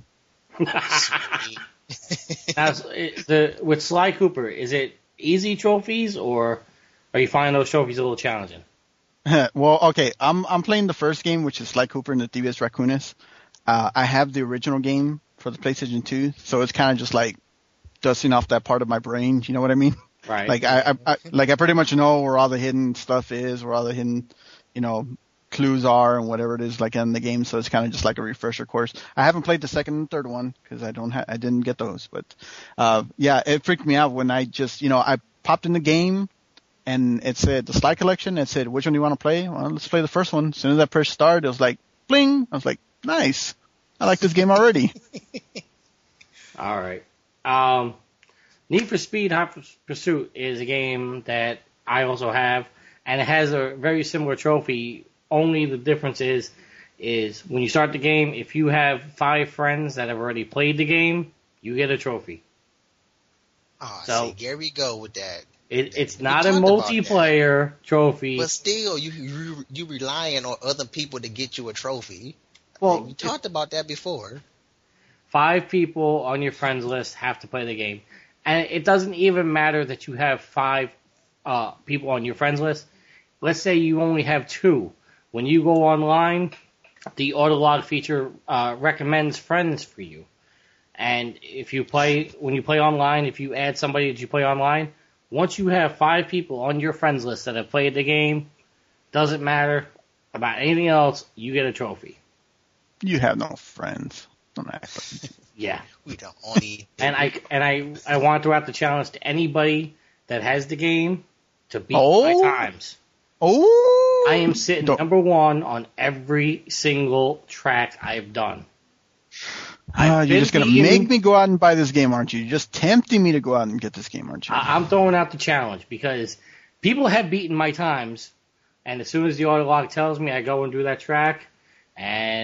sweet. Now, it- the with Sly Cooper, is it easy trophies, or are you finding those trophies a little challenging? Well, okay, I'm I'm playing the first game, which is Sly Cooper and the Thievius Raccoonus. Uh, I have the original game for the PlayStation two, so it's kind of just like dusting off that part of my brain. You know what I mean? Right. Like I, I, I like I pretty much know where all the hidden stuff is, where all the hidden, you know, clues are, and whatever it is like in the game. So it's kind of just like a refresher course. I haven't played the second and third one because I don't ha- I didn't get those. But uh, yeah, it freaked me out when I just you know I popped in the game. And it said the Sly collection. It said, which one do you want to play? Well, let's play the first one. As soon as I pressed start, it was like, bling. I was like, nice. I like this game already. All right. Um, Need for Speed Hot Pursuit is a game that I also have, and it has a very similar trophy. Only the difference is, is when you start the game, if you have five friends that have already played the game, you get a trophy. Oh, So- see, here we go with that. It, it's We not a talked about that. multiplayer trophy. But still, you you you relying on other people to get you a trophy. Well, we talked about that before. Five people on your friends list have to play the game. And it doesn't even matter that you have five uh, people on your friends list. Let's say you only have two. When you go online, the autolog feature uh, recommends friends for you. And if you play, when you play online, if you add somebody that you play online, once you have five people on your friends list that have played the game, doesn't matter about anything else, you get a trophy. You have no friends. Don't act like Yeah. We the only. And I and I, I want to throw out the challenge to anybody that has the game to beat Oh. my times. Oh, I am sitting Don't- number one on every single track I've done. Ah, I've you're been just gonna beaten- make me go out and buy this game, aren't you? You're just tempting me to go out and get this game, aren't you? I, I'm throwing out the challenge because people have beaten my times, and as soon as the autolog tells me, I go and do that track, and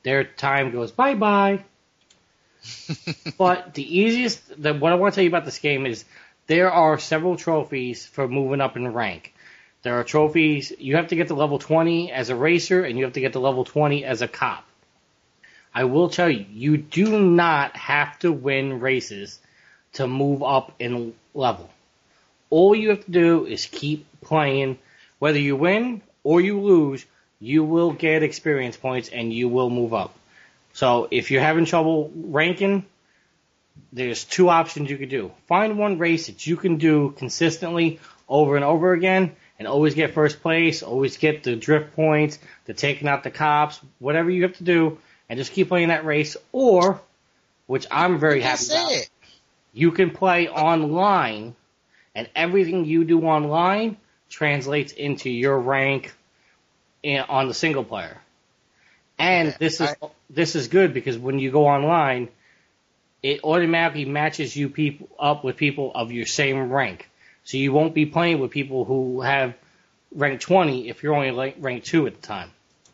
their time goes bye bye. But the easiest, the, what I want to tell you about this game is there are several trophies for moving up in rank. There are trophies, you have to get to level twenty as a racer, and you have to get to level twenty as a cop. I will tell you, you do not have to win races to move up in level. All you have to do is keep playing. Whether you win or you lose, you will get experience points and you will move up. So if you're having trouble ranking, there's two options you could do. Find one race that you can do consistently over and over again and always get first place, always get the drift points, the taking out the cops, whatever you have to do, and just keep playing that race. Or, which I'm very happy about, it. you can play online, and everything you do online translates into your rank in, on the single player. And Okay, this is I- this is good because when you go online, it automatically matches you people up with people of your same rank. So you won't be playing with people who have rank twenty if you're only like rank two at the time.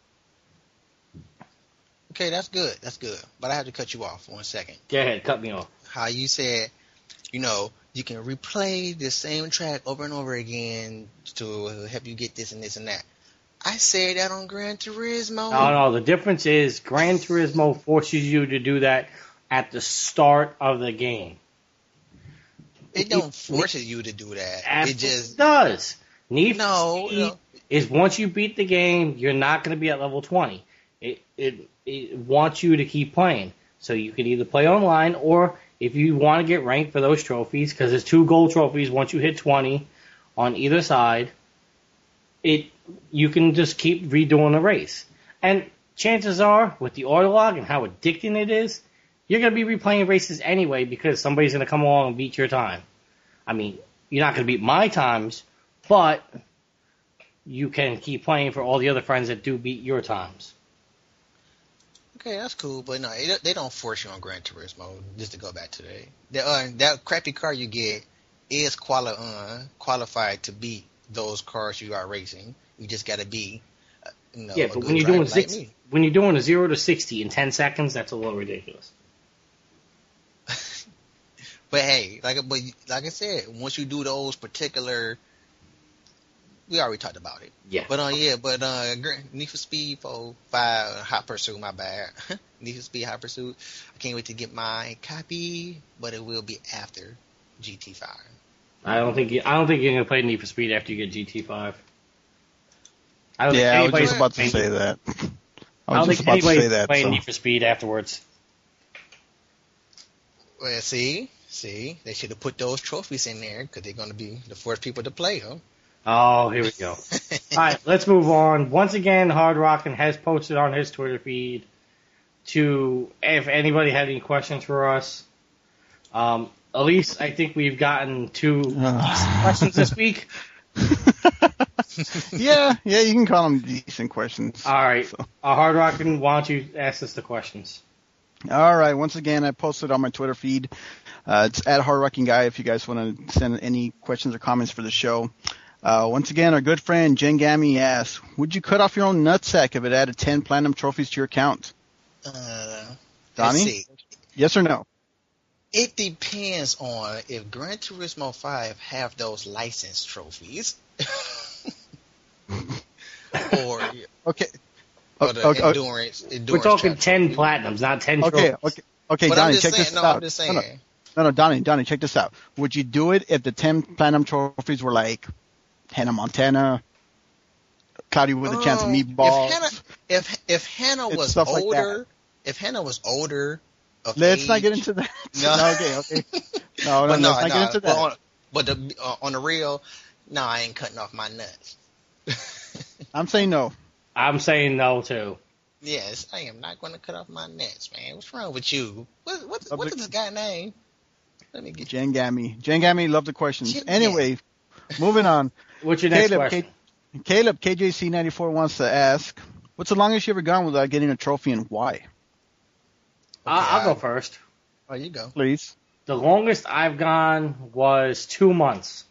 Okay, that's good. That's good. But I have to cut you off for one second. Go ahead, cut me off. How you said, you know, you can replay the same track over and over again to help you get this and this and that. I said that on Gran Turismo. No, no, the difference is Gran Turismo forces you to do that at the start of the game. It don't force you to do that. Absolutely It just does. Need no. for Speed no. is once you beat the game, you're not going to be at level twenty. It, it it wants you to keep playing. So you can either play online or if you want to get ranked for those trophies, because there's two gold trophies once you hit twenty on either side, it you can just keep redoing the race. And chances are, with the autolog and how addicting it is, you're going to be replaying races anyway because somebody's going to come along and beat your time. I mean, you're not going to beat my times, but you can keep playing for all the other friends that do beat your times. Okay, that's cool, but no, it, they don't force you on Gran Turismo. Just to go back to that, the, uh, that crappy car you get is quali- uh, qualified to beat those cars you are racing. You just got to be, uh, you know, Yeah, a but good when you're driver doing like six, me. when you're doing a zero to sixty in ten seconds, that's a little ridiculous. But hey, like but like I said, once you do those particular, we already talked about it. Yeah. But uh, yeah, but uh, Gr- Need for Speed for five Hot Pursuit, my bad. Need for Speed Hot Pursuit. I can't wait to get my copy, but it will be after G T five. I don't think you, I don't think you're gonna play Need for Speed after you get G T five. I don't Yeah, think I was anybody's just about to playing- say that. I I was don't just think about to anybody's say that. playing So. Need for Speed afterwards. Well, see, see, they should have put those trophies in there because they're going to be the first people to play them. Oh, here we go. All right, let's move on. Once again, Hard Rockin' has posted on his Twitter feed to if anybody had any questions for us. Um, at least I think we've gotten two decent questions this week. yeah, yeah, you can call them decent questions. All right, So. uh, Hard Rockin', why don't you ask us the questions? All right. Once again, I posted on my Twitter feed. Uh, it's at Hard Rocking Guy if you guys want to send any questions or comments for the show. Uh, once again, our good friend Jen Gammy asks, would you cut off your own nutsack if it added ten platinum trophies to your account? Uh, Donnie? let's see. Yes or no? It depends on if Gran Turismo five have those license trophies. or Okay. or the okay, okay. endurance, endurance We're talking track ten trophies. platinums, not ten Okay, trophies. okay, okay, But I'm Donnie, just check saying, this no, out. I'm just No, saying. no, no, no, Donnie, Donnie, check this out. Would you do it if the ten platinum trophies were like Hannah Montana, Cloudy with a Chance of Um, Meatballs? If Hannah, if if Hannah It's was stuff like older, if Hannah was older, of Let's not get age- into that. No. No, okay, okay. No, no, but no, let's not no, get into but that. on, but the, uh, on the real, no, I ain't cutting off my nuts. I'm saying no. I'm saying no too. Yes, I am not going to cut off my nuts, man. What's wrong with you? What what Public- what's this guy name? Let me get you. Jen Gammy. Jen Gammy, love the questions. Jen Anyway, moving on. What's your next Caleb, question? K- Caleb, K J C ninety-four wants to ask, what's the longest you ever gone without getting a trophy and why? I- I'll I- go first. Oh, you go. Please. The longest I've gone was two months.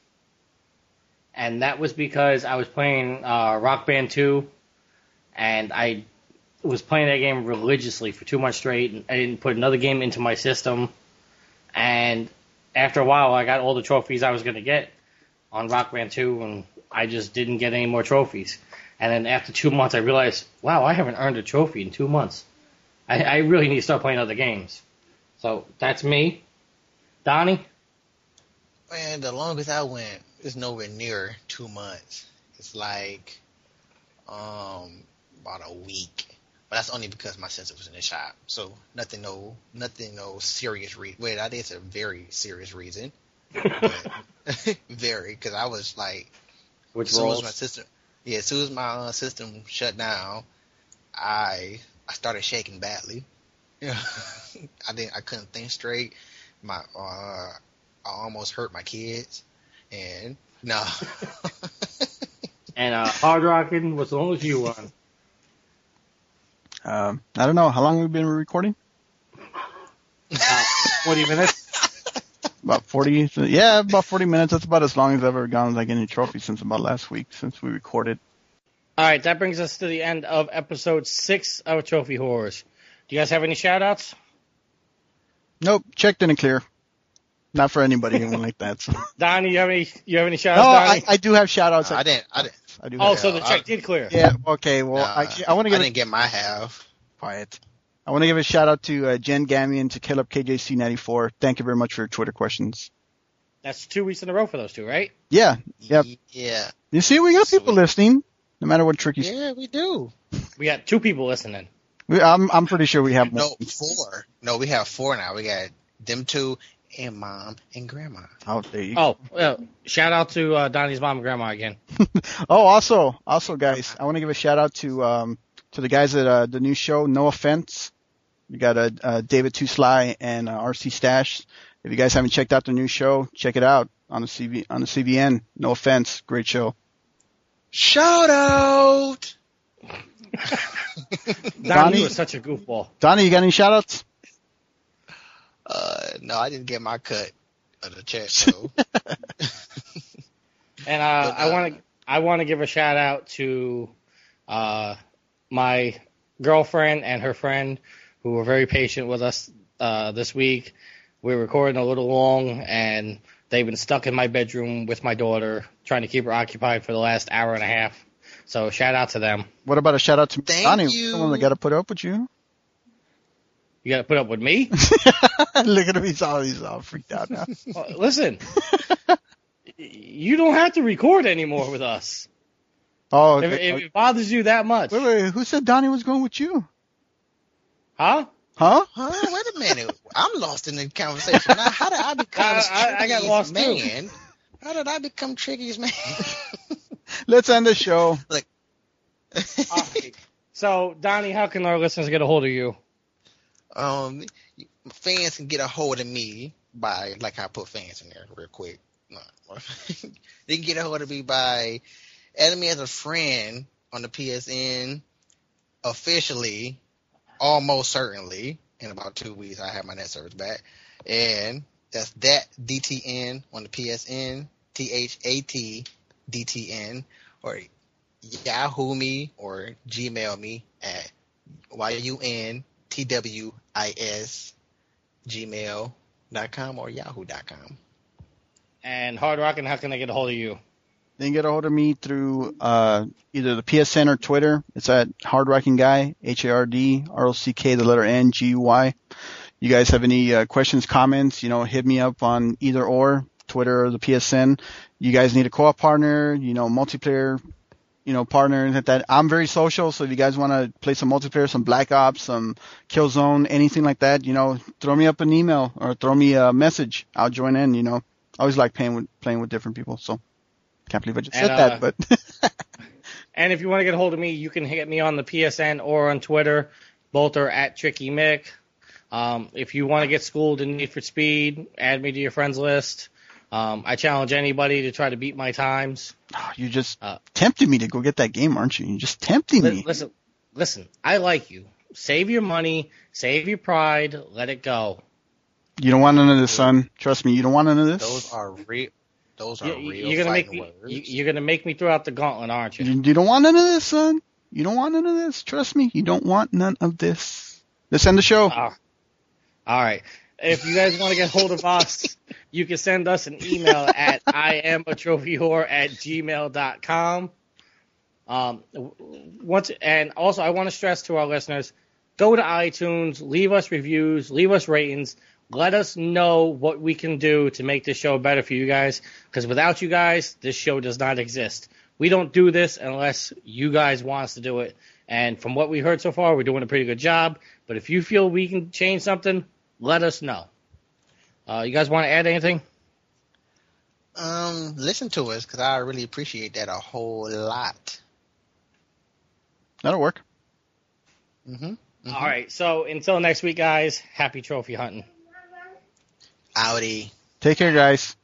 And that was because I was playing uh, Rock Band two, and I was playing that game religiously for two months straight, and I didn't put another game into my system. And after a while, I got all the trophies I was going to get on Rock Band two, and I just didn't get any more trophies. And then after two months, I realized, wow, I haven't earned a trophy in two months. I, I really need to start playing other games. So that's me. Donnie? Man, the longest I went is nowhere near two months. It's like um about a week. But that's only because my sister was in the shop. So nothing no nothing no serious reason. Wait, that is a very serious reason. But very, because I was like, Which as soon roles? as my system yeah, as soon as my uh, system shut down, I I started shaking badly. Yeah. I didn't I couldn't think straight. My uh I almost hurt my kids, and no. And uh, Hard Rockin', what's the longest you won? Um, I don't know. How long have we been recording? Uh, forty minutes? About forty. Yeah, about forty minutes. That's about as long as I've ever gone like any trophy since about last week, since we recorded. All right, that brings us to the end of episode six of Trophy Horrors. Do you guys have any shout-outs? Nope. Checked in and clear. Not for anybody even like that. So. Donnie, you have any you have any No, shout-outs, Donnie? I, I do have shout outs. I didn't I didn't I do oh, have, so the I- check did clear. yeah, okay. Well, nah, I, I want to give I a didn't get my half. quiet. I want to give a shout out to uh, Jen Gamian, to Caleb K J C ninety-four. Thank you very much for your Twitter questions. That's two weeks in a row for those two, right? Yeah, yep. Yeah. You see, we got people Sweet. listening, no matter what Tricky's. Yeah, we do. We got two people listening. We, I'm I'm pretty sure we have more. No, four. No, we have four now. We got them two and mom and grandma. Oh, there you go. Oh, well, shout out to uh, Donnie's mom and grandma again. Oh, also, also, guys, I want to give a shout out to um to the guys at uh, the new show. No offense, we got uh, uh, David Too Sly and uh, R C Stash. If you guys haven't checked out the new show, check it out on the C V on the C V N. No offense, great show. Shout out! Donnie, Donnie- you was such a goofball. Donnie, you got any shout outs? Uh, no, I didn't get my cut of the check, so. And uh, But, I uh, want to I want to give a shout out to uh, my girlfriend and her friend who were very patient with us uh, this week. We were recording a little long, and they've been stuck in my bedroom with my daughter, trying to keep her occupied for the last hour and a half. So shout out to them. What about a shout out to Thank Donnie? you. Someone that got to put up with you. You got to put up with me. Look at him, he's all he's all freaked out now. Well, listen, you don't have to record anymore with us Oh, if, okay. if it bothers you that much. wait, wait, who said Donnie was going with you? Huh? Huh? Huh? Wait a minute. I'm lost in the conversation. Now, how did I become I- I- I got Tricky's lost too. man? How did I become Tricky's man? Let's end the show. All right. So, Donnie, how can our listeners get a hold of you? um, fans can get a hold of me by, like I put fans in there real quick. No. They can get a hold of me by adding me as a friend on the P S N officially, almost certainly. In about two weeks, I have my net service back. And that's that D T N on the P S N, T H A T D T N, or Yahoo me or Gmail me at Y U N T W I S gmail dot com or yahoo dot com. And Hard Rockin', how can they get a hold of you? They can get a hold of me through uh, either the P S N or Twitter. It's at Hard Rocking Guy, H A R D R O C K, the letter N, G U Y. You guys have any uh, questions, comments, you know, hit me up on either or, Twitter or the P S N. You guys need a co-op partner, you know, multiplayer, you know, partner and that. I'm very social, so if you guys want to play some multiplayer, some Black Ops, some Killzone, anything like that, you know, throw me up an email or throw me a message. I'll join in, you know. I always like playing with, playing with different people, so can't believe I just And, said uh, that, but And if you want to get a hold of me, you can hit me on the P S N or on Twitter. Both are at Tricky Mick. Um, if you want to get schooled in Need for Speed, add me to your friends list. Um, I challenge anybody to try to beat my times. you just Uh, tempted me to go get that game, aren't you? You're just tempting Li- me. listen, listen, I like you. Save your money, save your pride, let it go. You don't want none of this, son. Trust me, you don't want none of this. Those are real. Those are You, real you're gonna make fighting me. words. You, you're gonna make me throw out the gauntlet, aren't you? You, you don't want none of this, son. You don't want none of this. Trust me, you don't want none of this. Let's end the show. Uh, all right. If you guys want to get hold of us, you can send us an email at I am a trophy whore at gmail dot com. Um, once and also I want to stress to our listeners, go to iTunes, leave us reviews, leave us ratings, let us know what we can do to make this show better for you guys, because without you guys, this show does not exist. We don't do this unless you guys want us to do it, and from what we heard so far, we're doing a pretty good job, but if you feel we can change something, let us know. Uh, you guys want to add anything? Um, listen to us, because I really appreciate that a whole lot. That'll work. Mm-hmm. Mm-hmm. All right, so until next week, guys, happy trophy hunting. Audi. Take care, guys.